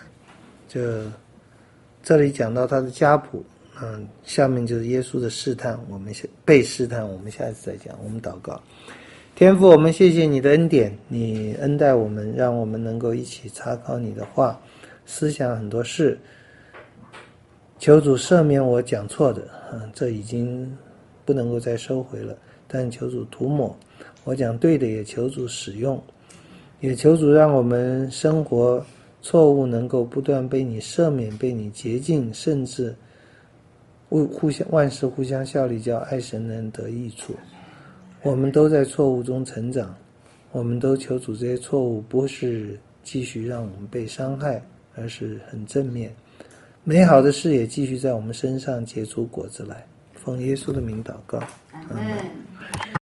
这里讲到他的家谱，下面就是耶稣的试探，我们被试探，我们下一次再讲。我们祷告。天父，我们谢谢你的恩典，你恩待我们，让我们能够一起查考你的话，思想很多事。求主赦免我讲错的，这已经不能够再收回了，但求主涂抹我讲对的，也求主使用，也求主让我们生活错误能够不断被你赦免，被你洁净，甚至万事互相效力，叫爱神的人得益处。我们都在错误中成长，我们都求主这些错误不是继续让我们被伤害，而是很正面，美好的事也继续在我们身上结出果子来。奉耶稣的名祷告， 阿们。